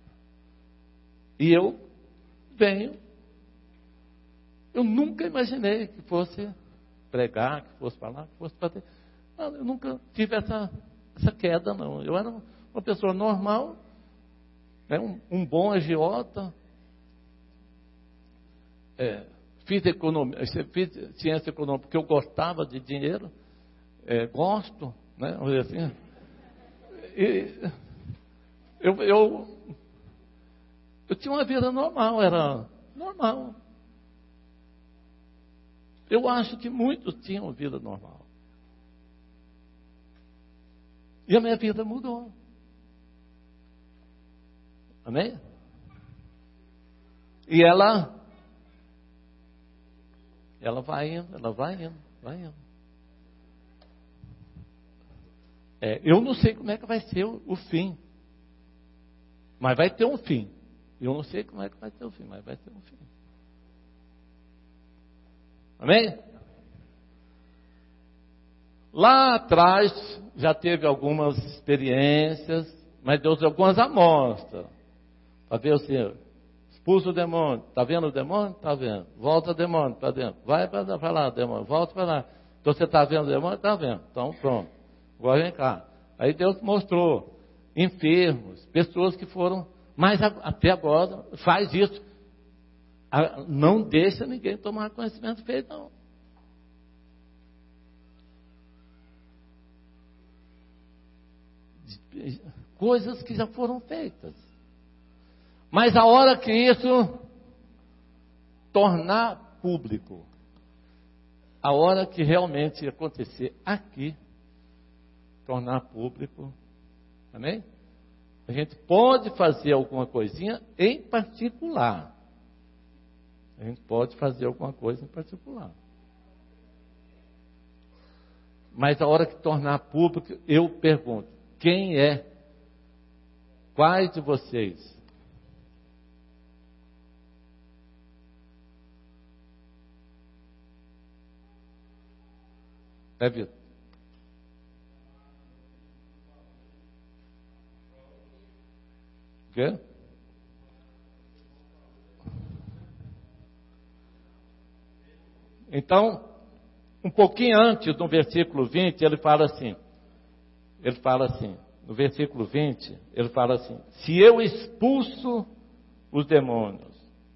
E eu venho. Eu nunca imaginei que fosse pregar, que fosse falar, que fosse fazer. Eu nunca tive essa, essa queda, não. Eu era uma pessoa normal, né, um, um bom agiota, é, fiz economia, fiz ciência econômica porque eu gostava de dinheiro, é, gosto, né, vamos dizer assim. E eu, eu, eu tinha uma vida normal, era normal. Eu acho que muitos tinham vida normal. E a minha vida mudou. Amém? E ela, ela vai indo, ela vai indo, vai indo. É, eu não sei como é que vai ser o, o fim. Mas vai ter um fim. Eu não sei como é que vai ter o fim, mas vai ter um fim. Amém? Lá atrás já teve algumas experiências, mas Deus deu algumas amostras. Para ver assim, expulsa o demônio. Está vendo o demônio? Está vendo. Volta o demônio para dentro. Vai para lá, demônio. Volta para lá. Então você está vendo o demônio? Está vendo. Então pronto. Agora vem cá. Aí Deus mostrou enfermos, pessoas que foram, mas até agora faz isso. Não deixa ninguém tomar conhecimento feito, não. Coisas que já foram feitas. Mas a hora que isso tornar público, a hora que realmente acontecer aqui, tornar público, amém? A gente pode fazer alguma coisinha em particular. A gente pode fazer alguma coisa em particular. Mas a hora que tornar público, eu pergunto, quem é? Quais de vocês? É, Vitor? O quê? Então, um pouquinho antes, no versículo vinte, ele fala assim, ele fala assim, no versículo vinte, ele fala assim, se eu expulso os demônios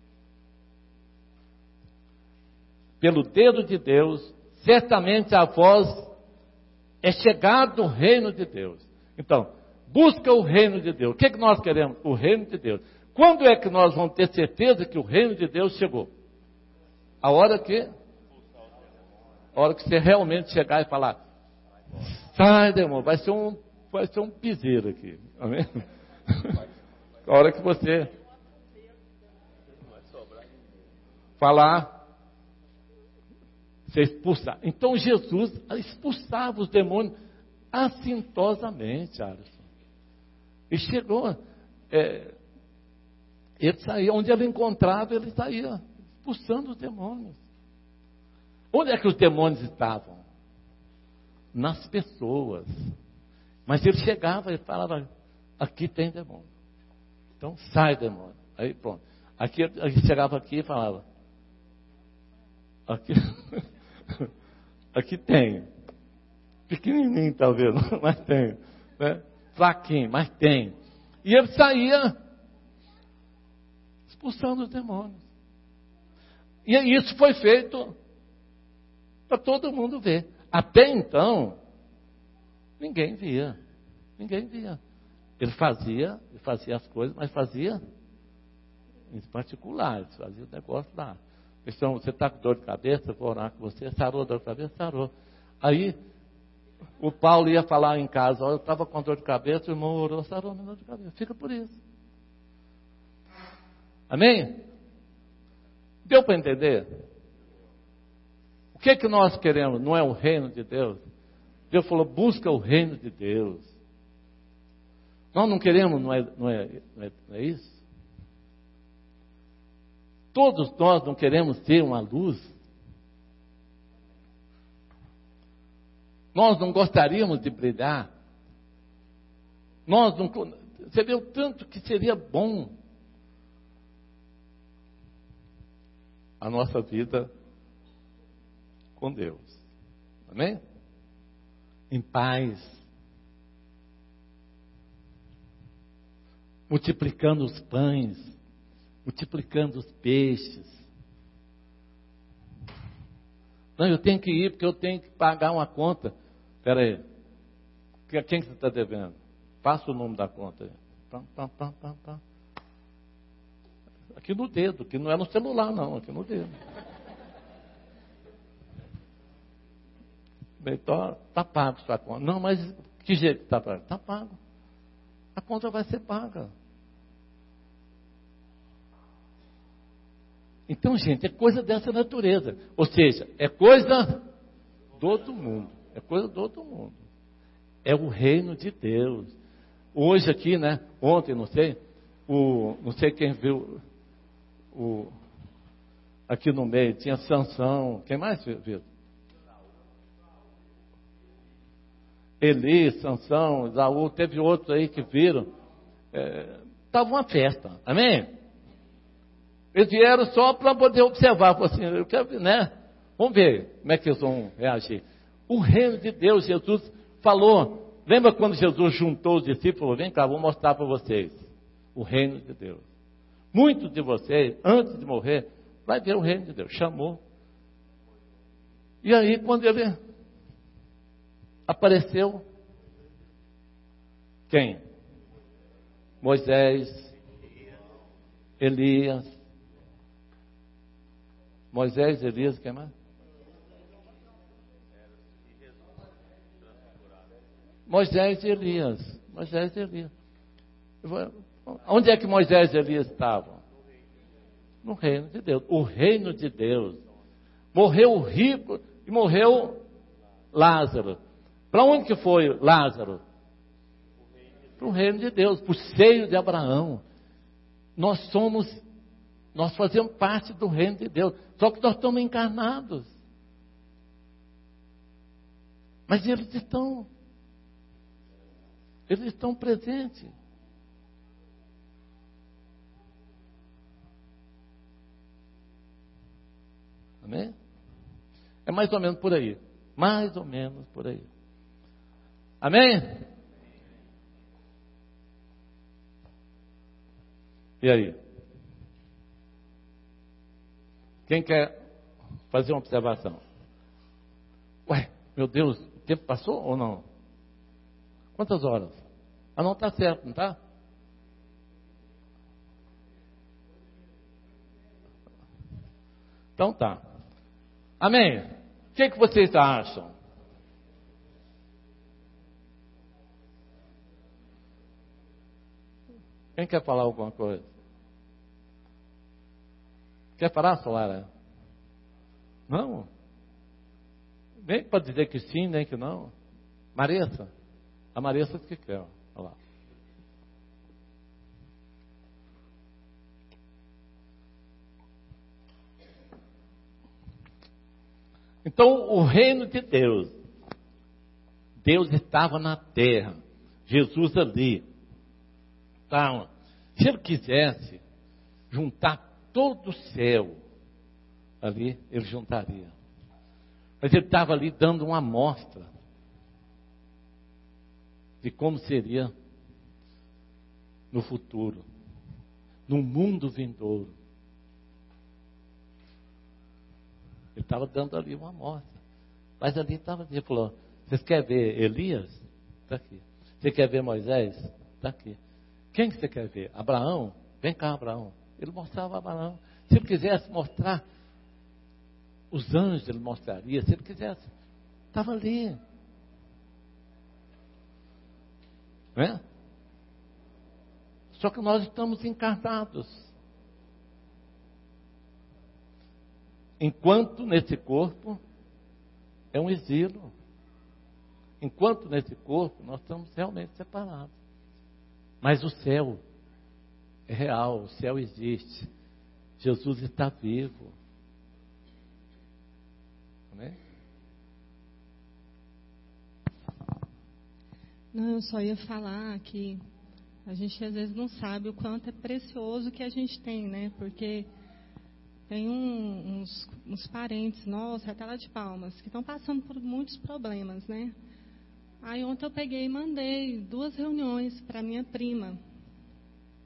pelo dedo de Deus, certamente a vós é chegado o reino de Deus. Então, busca o reino de Deus. O que, é que nós queremos? O reino de Deus. Quando é que nós vamos ter certeza que o reino de Deus chegou? A hora que a hora que você realmente chegar e falar, sai, demônio, vai ser um, vai ser um piseiro aqui. Amém? A hora que você falar, você expulsar. Então Jesus expulsava os demônios assintosamente, Alisson. E chegou, é, ele saía, onde ele encontrava, ele saía expulsando os demônios. Onde é que os demônios estavam? Nas pessoas. Mas ele chegava e falava, aqui tem demônio. Então sai demônio. Aí pronto. Aqui, ele chegava aqui e falava, aqui, aqui tem. Pequenininho talvez, mas tem. Né? Fraquinho, mas tem. E ele saía expulsando os demônios. E isso foi feito para todo mundo ver. Até então, ninguém via. Ninguém via. Ele fazia, ele fazia as coisas, mas fazia em particular, fazia o negócio lá. Então, você está com dor de cabeça, vou orar com você, sarou a dor de cabeça, sarou. Aí, o Paulo ia falar em casa, ó, eu estava com dor de cabeça, o irmão orou, sarou a dor de cabeça. Fica por isso. Amém? Deu para entender? O que é que nós queremos? Não é o reino de Deus? Deus falou, busca o reino de Deus. Nós não queremos, não é, não é, não é, não é isso? Todos nós não queremos ter uma luz. Nós não gostaríamos de brilhar. Nós não... Você vê o tanto que seria bom a nossa vida com Deus. Amém? Em paz. multiplicando os pães, multiplicando os peixes. Não, eu tenho que ir porque eu tenho que pagar uma conta. Espera aí. Quem que você está devendo? Passa o nome da conta aí. Pam, pam, pam, pam, pam. Aqui no dedo, que não é no celular não, aqui no dedo. Então, está pago sua conta. Não, mas que jeito está pago? Está pago. A conta vai ser paga. Então, gente, é coisa dessa natureza. Ou seja, é coisa do outro mundo. É coisa do outro mundo. É o reino de Deus. Hoje aqui, né? Ontem, não sei, o, não sei quem viu o, aqui no meio, tinha Sansão. Quem mais viu? Eli, Sansão, Isaú, teve outros aí que viram. Estava é, uma festa. Amém? Eles vieram só para poder observar. Falaram assim, eu quero ver, né? Vamos ver como é que eles vão reagir. O reino de Deus, Jesus falou. Lembra quando Jesus juntou os discípulos? Vem cá, vou mostrar para vocês. O reino de Deus. Muitos de vocês, antes de morrer, vai ver o reino de Deus. Chamou. E aí, quando ele apareceu, quem? Moisés, Elias. Moisés, Elias, quem mais? Moisés e Elias. Moisés e Elias. Onde é que Moisés e Elias estavam? No reino de Deus. O reino de Deus. Morreu o rico e morreu Lázaro. Para onde que foi Lázaro? Para o reino de Deus, para o seio de Abraão. Nós somos, nós fazemos parte do reino de Deus. Só que nós estamos encarnados. Mas eles estão, eles estão presentes. Amém? É mais ou menos por aí. Mais ou menos por aí. Amém? E aí? Quem quer fazer uma observação? Ué, meu Deus, o tempo passou ou não? Quantas horas? Ah, não, está certo, não está? Então tá. Amém? O que, que vocês acham? Quem quer falar alguma coisa? Quer falar, Solara? Não? Nem para dizer que sim, nem que não. Marissa? A Marissa que quer. Olha lá. Então, o reino de Deus. Deus estava na terra. Jesus ali. Então, se ele quisesse juntar todo o céu ali, ele juntaria. Mas ele estava ali dando uma amostra de como seria no futuro, no mundo vindouro. Ele estava dando ali uma amostra. Mas ali estava, ele falou, vocês querem ver Elias? Está aqui. Você quer ver Moisés? Está aqui. Quem que você quer ver? Abraão? Vem cá, Abraão. Ele mostrava Abraão. Se ele quisesse mostrar os anjos, ele mostraria. Se ele quisesse, estava ali. Não é? Só que nós estamos encarnados. Enquanto nesse corpo é um exílio. Enquanto nesse corpo nós estamos realmente separados. Mas o céu é real, o céu existe. Jesus está vivo. Amém? Não, eu só ia falar que a gente às vezes não sabe o quanto é precioso que a gente tem, né? Porque tem um, uns, uns parentes nossos, até lá de Palmas, que estão passando por muitos problemas, né? Aí ontem eu peguei e mandei duas reuniões para minha prima.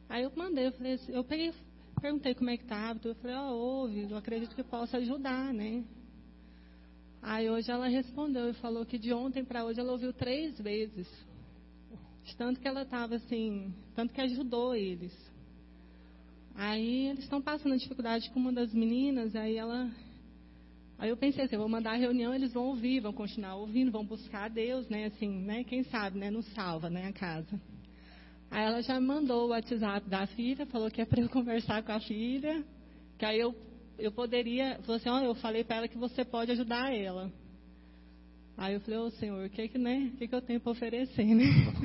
Aí eu mandei, eu falei assim, eu peguei, perguntei como é que estava, eu falei, ó, oh, ouve, eu acredito que possa ajudar, né? Aí hoje ela respondeu e falou que de ontem para hoje ela ouviu três vezes. De tanto que ela estava assim, tanto que ajudou eles. Aí eles estão passando dificuldade com uma das meninas, aí ela... Aí eu pensei assim, eu vou mandar a reunião, eles vão ouvir, vão continuar ouvindo, vão buscar a Deus, né? Assim, né? Quem sabe, né? Não salva, né? A casa. Aí ela já mandou o WhatsApp da filha, falou que é para eu conversar com a filha, que aí eu, eu poderia, falou assim, ó, eu falei para ela que você pode ajudar ela. Aí eu falei, ô Senhor, o que que, né, o que que eu tenho para oferecer, né?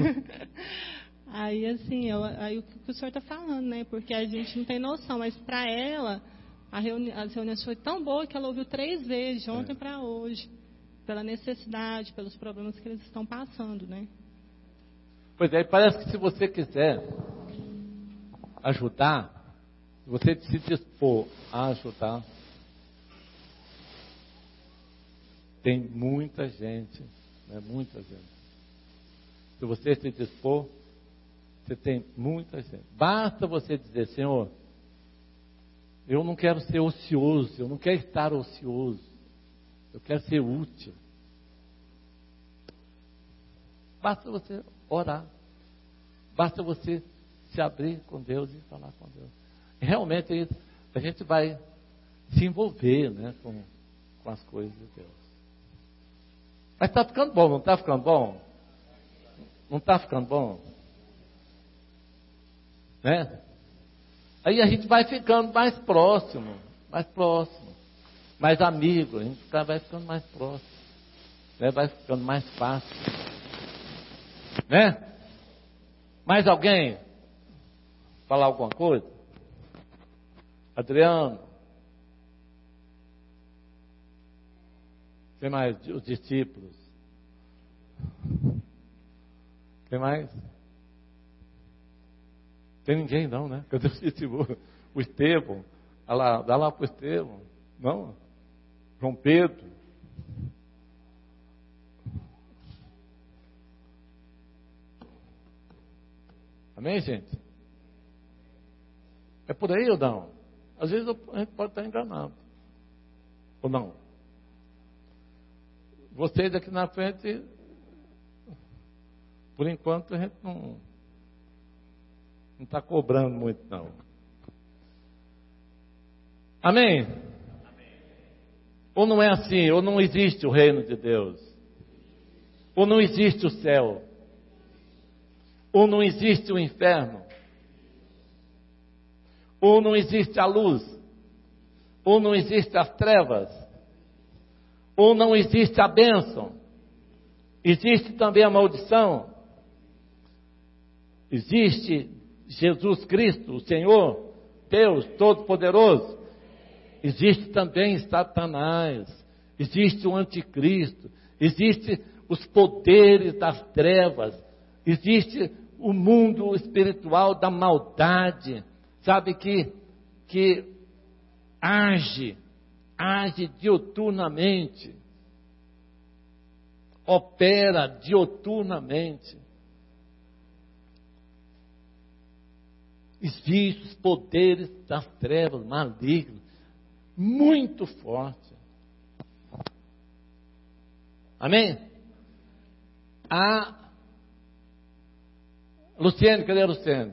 Aí assim, eu, aí o que o Senhor está falando, né? Porque a gente não tem noção, mas para ela, a reuni, as reuniões foi tão boa que ela ouviu três vezes, de ontem é. para hoje, pela necessidade, pelos problemas que eles estão passando, né? Pois é, parece que se você quiser ajudar, se você se dispor a ajudar, tem muita gente, né? Muita gente. Se você se dispor, você tem muita gente. Basta você dizer, Senhor, eu não quero ser ocioso, eu não quero estar ocioso, eu quero ser útil. Basta você orar. Basta você se abrir com Deus e falar com Deus. Realmente a gente vai se envolver, né, com, com as coisas de Deus. Mas está ficando bom, não está ficando bom? Não está ficando bom? Né? Aí a gente vai ficando mais próximo, mais próximo, mais amigo, a gente vai ficando mais próximo, né? Vai ficando mais fácil. Né? Mais alguém? Falar alguma coisa? Adriano? Quem mais? Os discípulos? Quem mais? Tem ninguém não, né? Cadê os discípulos? O Estevão? Dá lá, dá lá para o Estevão. Não? João Pedro? Amém, gente? É por aí ou não? Às vezes a gente pode estar enganado. Ou não? Vocês aqui na frente, por enquanto a gente não não está cobrando muito não. Amém? Amém? Ou não é assim? Ou não existe o reino de Deus? Ou não existe o céu? Ou não existe o inferno? Ou não existe a luz? Ou não existe as trevas? Ou não existe a bênção? Existe também a maldição? Existe Jesus Cristo, o Senhor, Deus Todo-Poderoso? Existe também Satanás, existe o anticristo, existe os poderes das trevas, existe o mundo espiritual da maldade, sabe, que, que age, age diuturnamente, opera diuturnamente. Existem os poderes das trevas malignos, muito fortes. Amém? A Luciene, cadê a Luciene?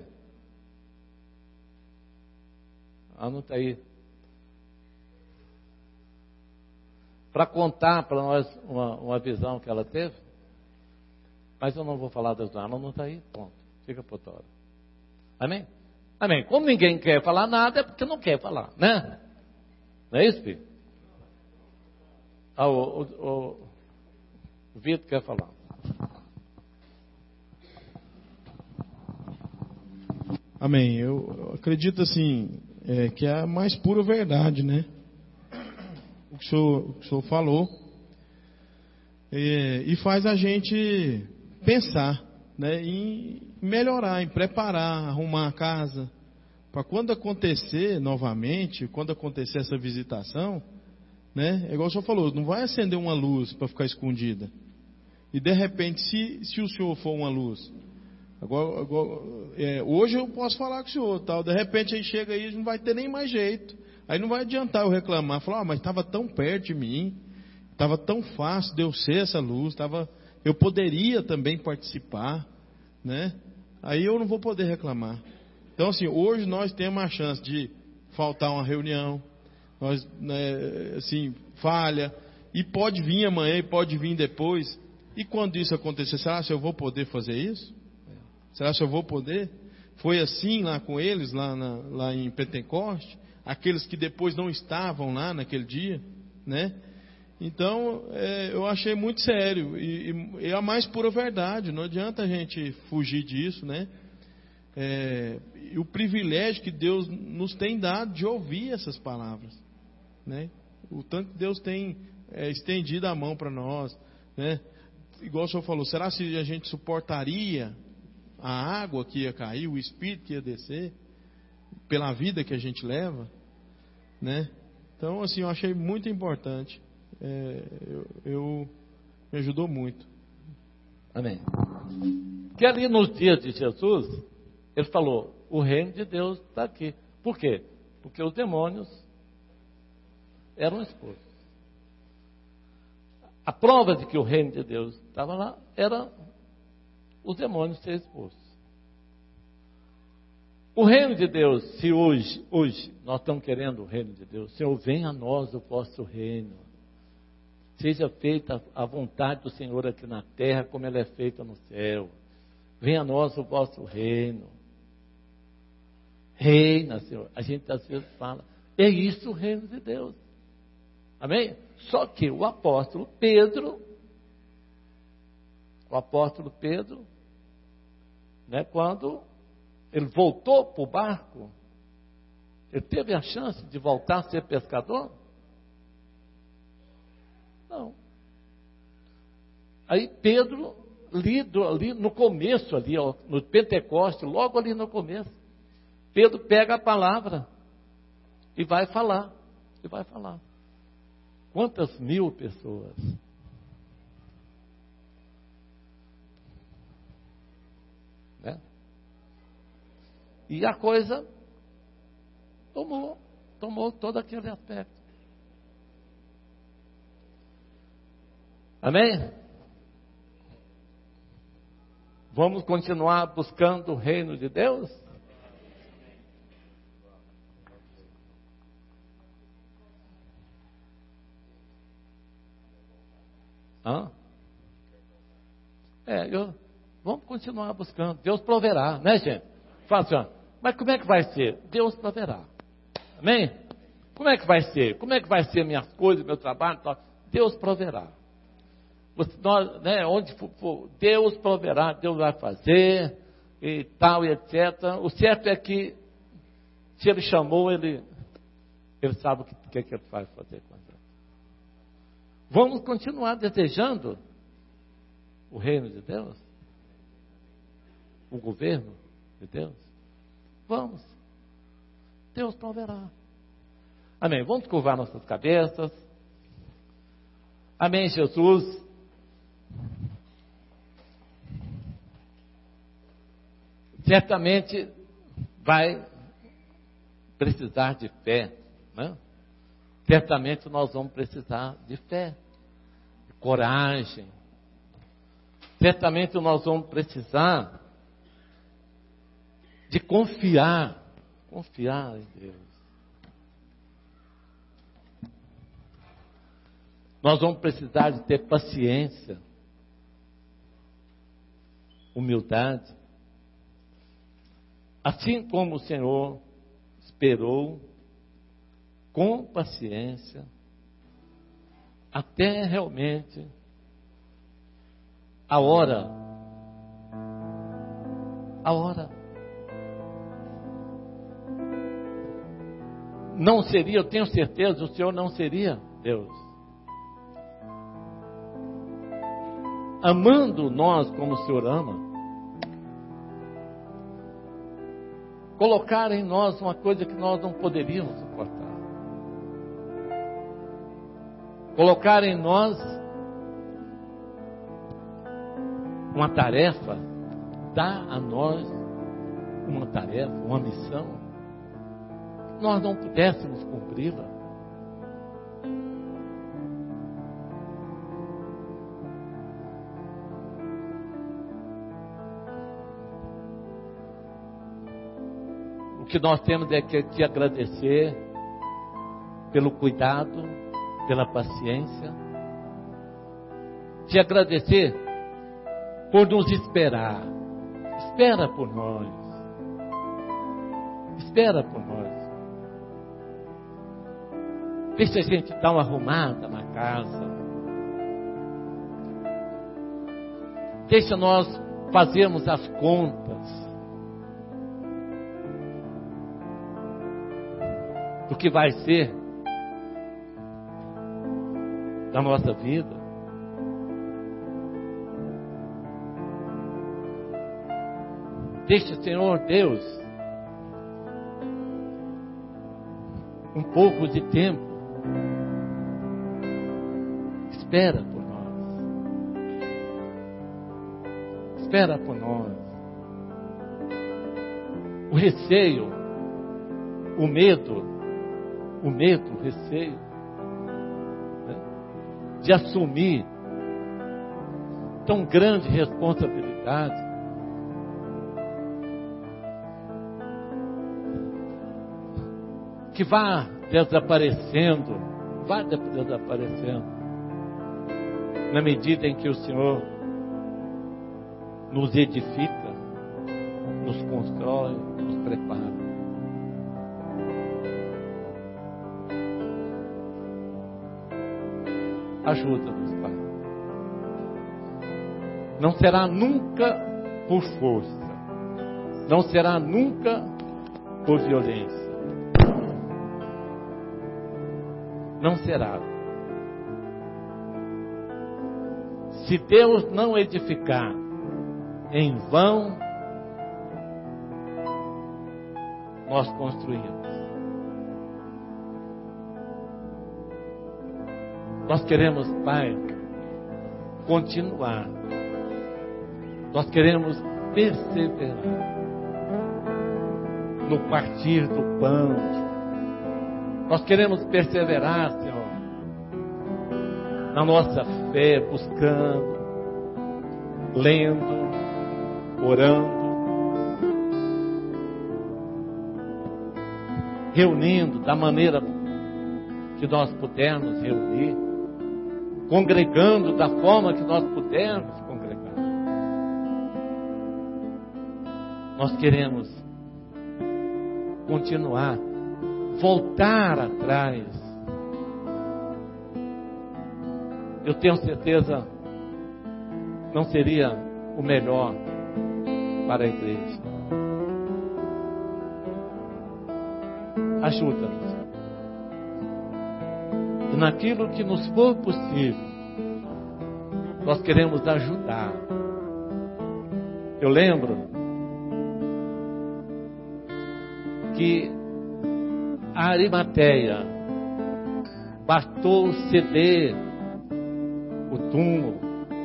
Ah, não está aí. Para contar para nós uma, uma visão que ela teve. Mas eu não vou falar das ela não está aí. Ponto. Fica por outra hora. Amém? Amém. Como ninguém quer falar nada, é porque não quer falar, né? Não é isso, filho? Ah, o, o, o, o Vitor quer falar. Amém. Eu acredito assim, é, que é a mais pura verdade, né? O que o senhor, o que o senhor falou. É, e faz a gente pensar, né? Em melhorar, em preparar, arrumar a casa. Para quando acontecer novamente, quando acontecer essa visitação, né? É igual o senhor falou, não vai acender uma luz para ficar escondida. E de repente, se, se o senhor for uma luz, Agora, agora é, hoje eu posso falar com o senhor, tal. De repente aí chega aí, não vai ter nem mais jeito. Aí não vai adiantar eu reclamar, falar, ah, mas estava tão perto de mim, estava tão fácil de eu ser essa luz, tava, eu poderia também participar, né? Aí eu não vou poder reclamar. Então, assim, hoje nós temos a chance de faltar uma reunião, nós, né, assim, falha, e pode vir amanhã, e pode vir depois. E quando isso acontecer, será que eu vou poder fazer isso? Será que eu vou poder? Foi assim lá com eles, lá, na, lá em Pentecoste, aqueles que depois não estavam lá naquele dia, né? Então, é, eu achei muito sério, e, e é a mais pura verdade, não adianta a gente fugir disso, né? É, e o privilégio que Deus nos tem dado de ouvir essas palavras, né? O tanto que Deus tem é, estendido a mão para nós, né? Igual o senhor falou, será se a gente suportaria a água que ia cair, o Espírito que ia descer, pela vida que a gente leva, né? Então, assim, eu achei muito importante. É, eu, eu me ajudou muito. Amém. Que ali nos dias de Jesus, ele falou, o reino de Deus está aqui. Por quê? Porque os demônios eram expostos. A prova de que o reino de Deus estava lá era os demônios serem expostos. O reino de Deus, se hoje, hoje nós estamos querendo o reino de Deus, Senhor, venha a nós o vosso reino. Seja feita a vontade do Senhor aqui na terra, como ela é feita no céu. Venha a nós o vosso reino. Reina, Senhor. A gente às vezes fala, é isso o reino de Deus. Amém? Só que o apóstolo Pedro, o apóstolo Pedro, né, quando ele voltou para o barco, ele teve a chance de voltar a ser pescador? Não. Aí Pedro, lido ali no começo, ali, ó, no Pentecoste, logo ali no começo, Pedro pega a palavra e vai falar. E vai falar. Quantas mil pessoas? Né? E a coisa tomou, tomou todo aquele aspecto. Amém? Vamos continuar buscando o reino de Deus? Hã? É, eu, vamos continuar buscando. Deus proverá, né, gente? Fala assim, ó, mas como é que vai ser? Deus proverá. Amém? Como é que vai ser? Como é que vai ser minhas coisas, meu trabalho? Tal? Deus proverá. Você, nós, né, onde for, for, Deus proverá, Deus vai fazer, e tal, e etcétera. O certo é que, se Ele chamou, Ele, ele sabe o que, que, que Ele vai fazer com a gente. Vamos continuar desejando o reino de Deus? O governo de Deus? Vamos. Deus proverá. Amém. Vamos curvar nossas cabeças. Amém, Jesus. Certamente vai precisar de fé, né? Certamente nós vamos precisar de fé, de coragem. Certamente nós vamos precisar de confiar, confiar em Deus. Nós vamos precisar de ter paciência, humildade. Assim como o Senhor esperou com paciência até realmente a hora, a hora. Não seria, eu tenho certeza, o Senhor não seria Deus. Amando nós como o Senhor ama, colocar em nós uma coisa que nós não poderíamos suportar. Colocar em nós uma tarefa dá a nós uma tarefa, uma missão, nós não pudéssemos cumpri-la. O que nós temos é que te agradecer pelo cuidado, pela paciência, te agradecer por nos esperar. Espera por nós. Espera por nós. Deixa a gente dar uma arrumada na casa. Deixa nós fazermos as contas do que vai ser da nossa vida. Deixa, Senhor Deus, um pouco de tempo. Espera por nós. Espera por nós. O receio, o medo, o medo, o receio, né, de assumir tão grande responsabilidade, que vá desaparecendo, vá desaparecendo, na medida em que o Senhor nos edifica, nos constrói, nos prepara. Ajuda-nos, Pai. Não será nunca por força, não será nunca por violência. Não será. Se Deus não edificar, em vão nós construímos. Nós queremos, Pai, continuar. Nós queremos perseverar no partir do pão. Nós queremos perseverar, Senhor, na nossa fé, buscando, lendo, orando, reunindo da maneira que nós pudermos reunir, congregando da forma que nós pudermos congregar. Nós queremos continuar, voltar atrás. Eu tenho certeza, não seria o melhor para a igreja. Ajuda-nos. E naquilo que nos for possível, nós queremos ajudar. Eu lembro que a Arimateia bastou ceder o túmulo.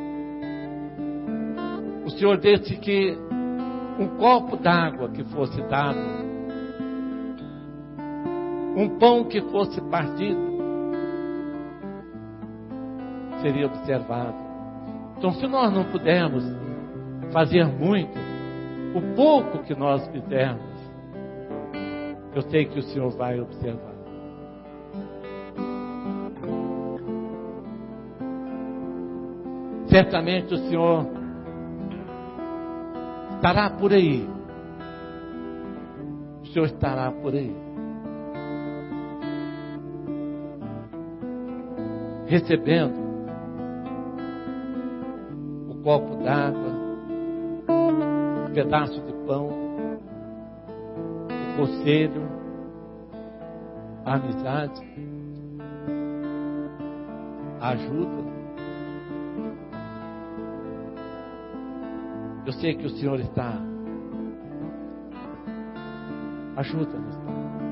O Senhor disse que um copo d'água que fosse dado, um pão que fosse partido, seria observado. Então, se nós não pudermos fazer muito, o pouco que nós fizermos, eu sei que o Senhor vai observar. Certamente o Senhor estará por aí. O Senhor estará por aí. Recebendo o copo d'água, um pedaço de pão, o conselho, a amizade, a ajuda. Eu sei que o Senhor está. Ajuda-nos, Pai.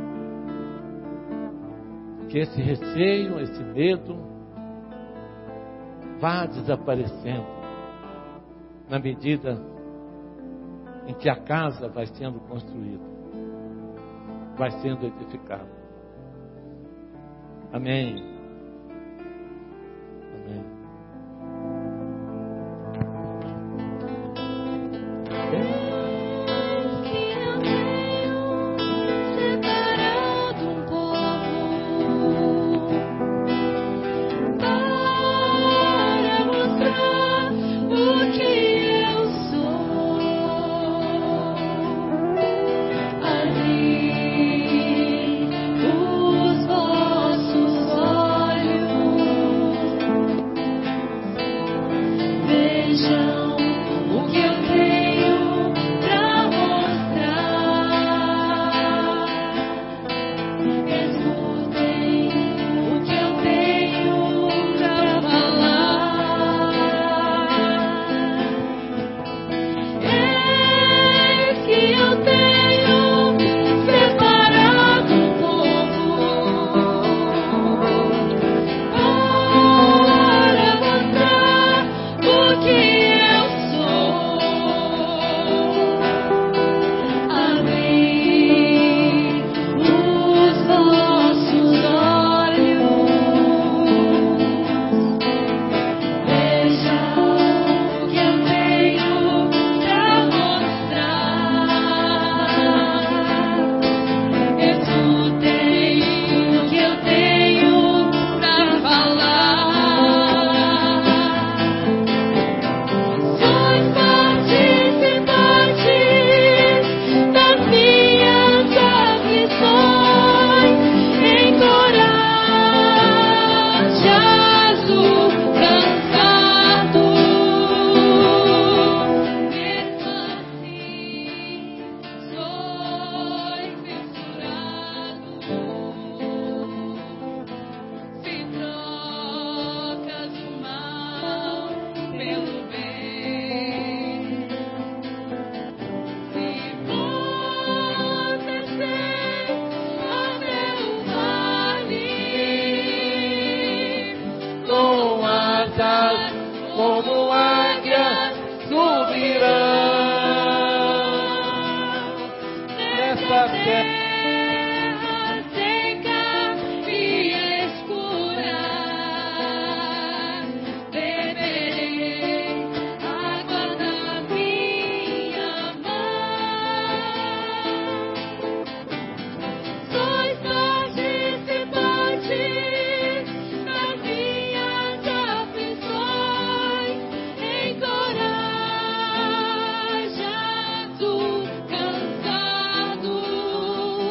Que esse receio, esse medo vá desaparecendo na medida em que a casa vai sendo construída, vai sendo edificada. Amém. Amém. Cansado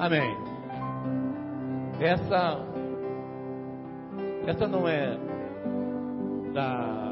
Amém. Essa, essa não é da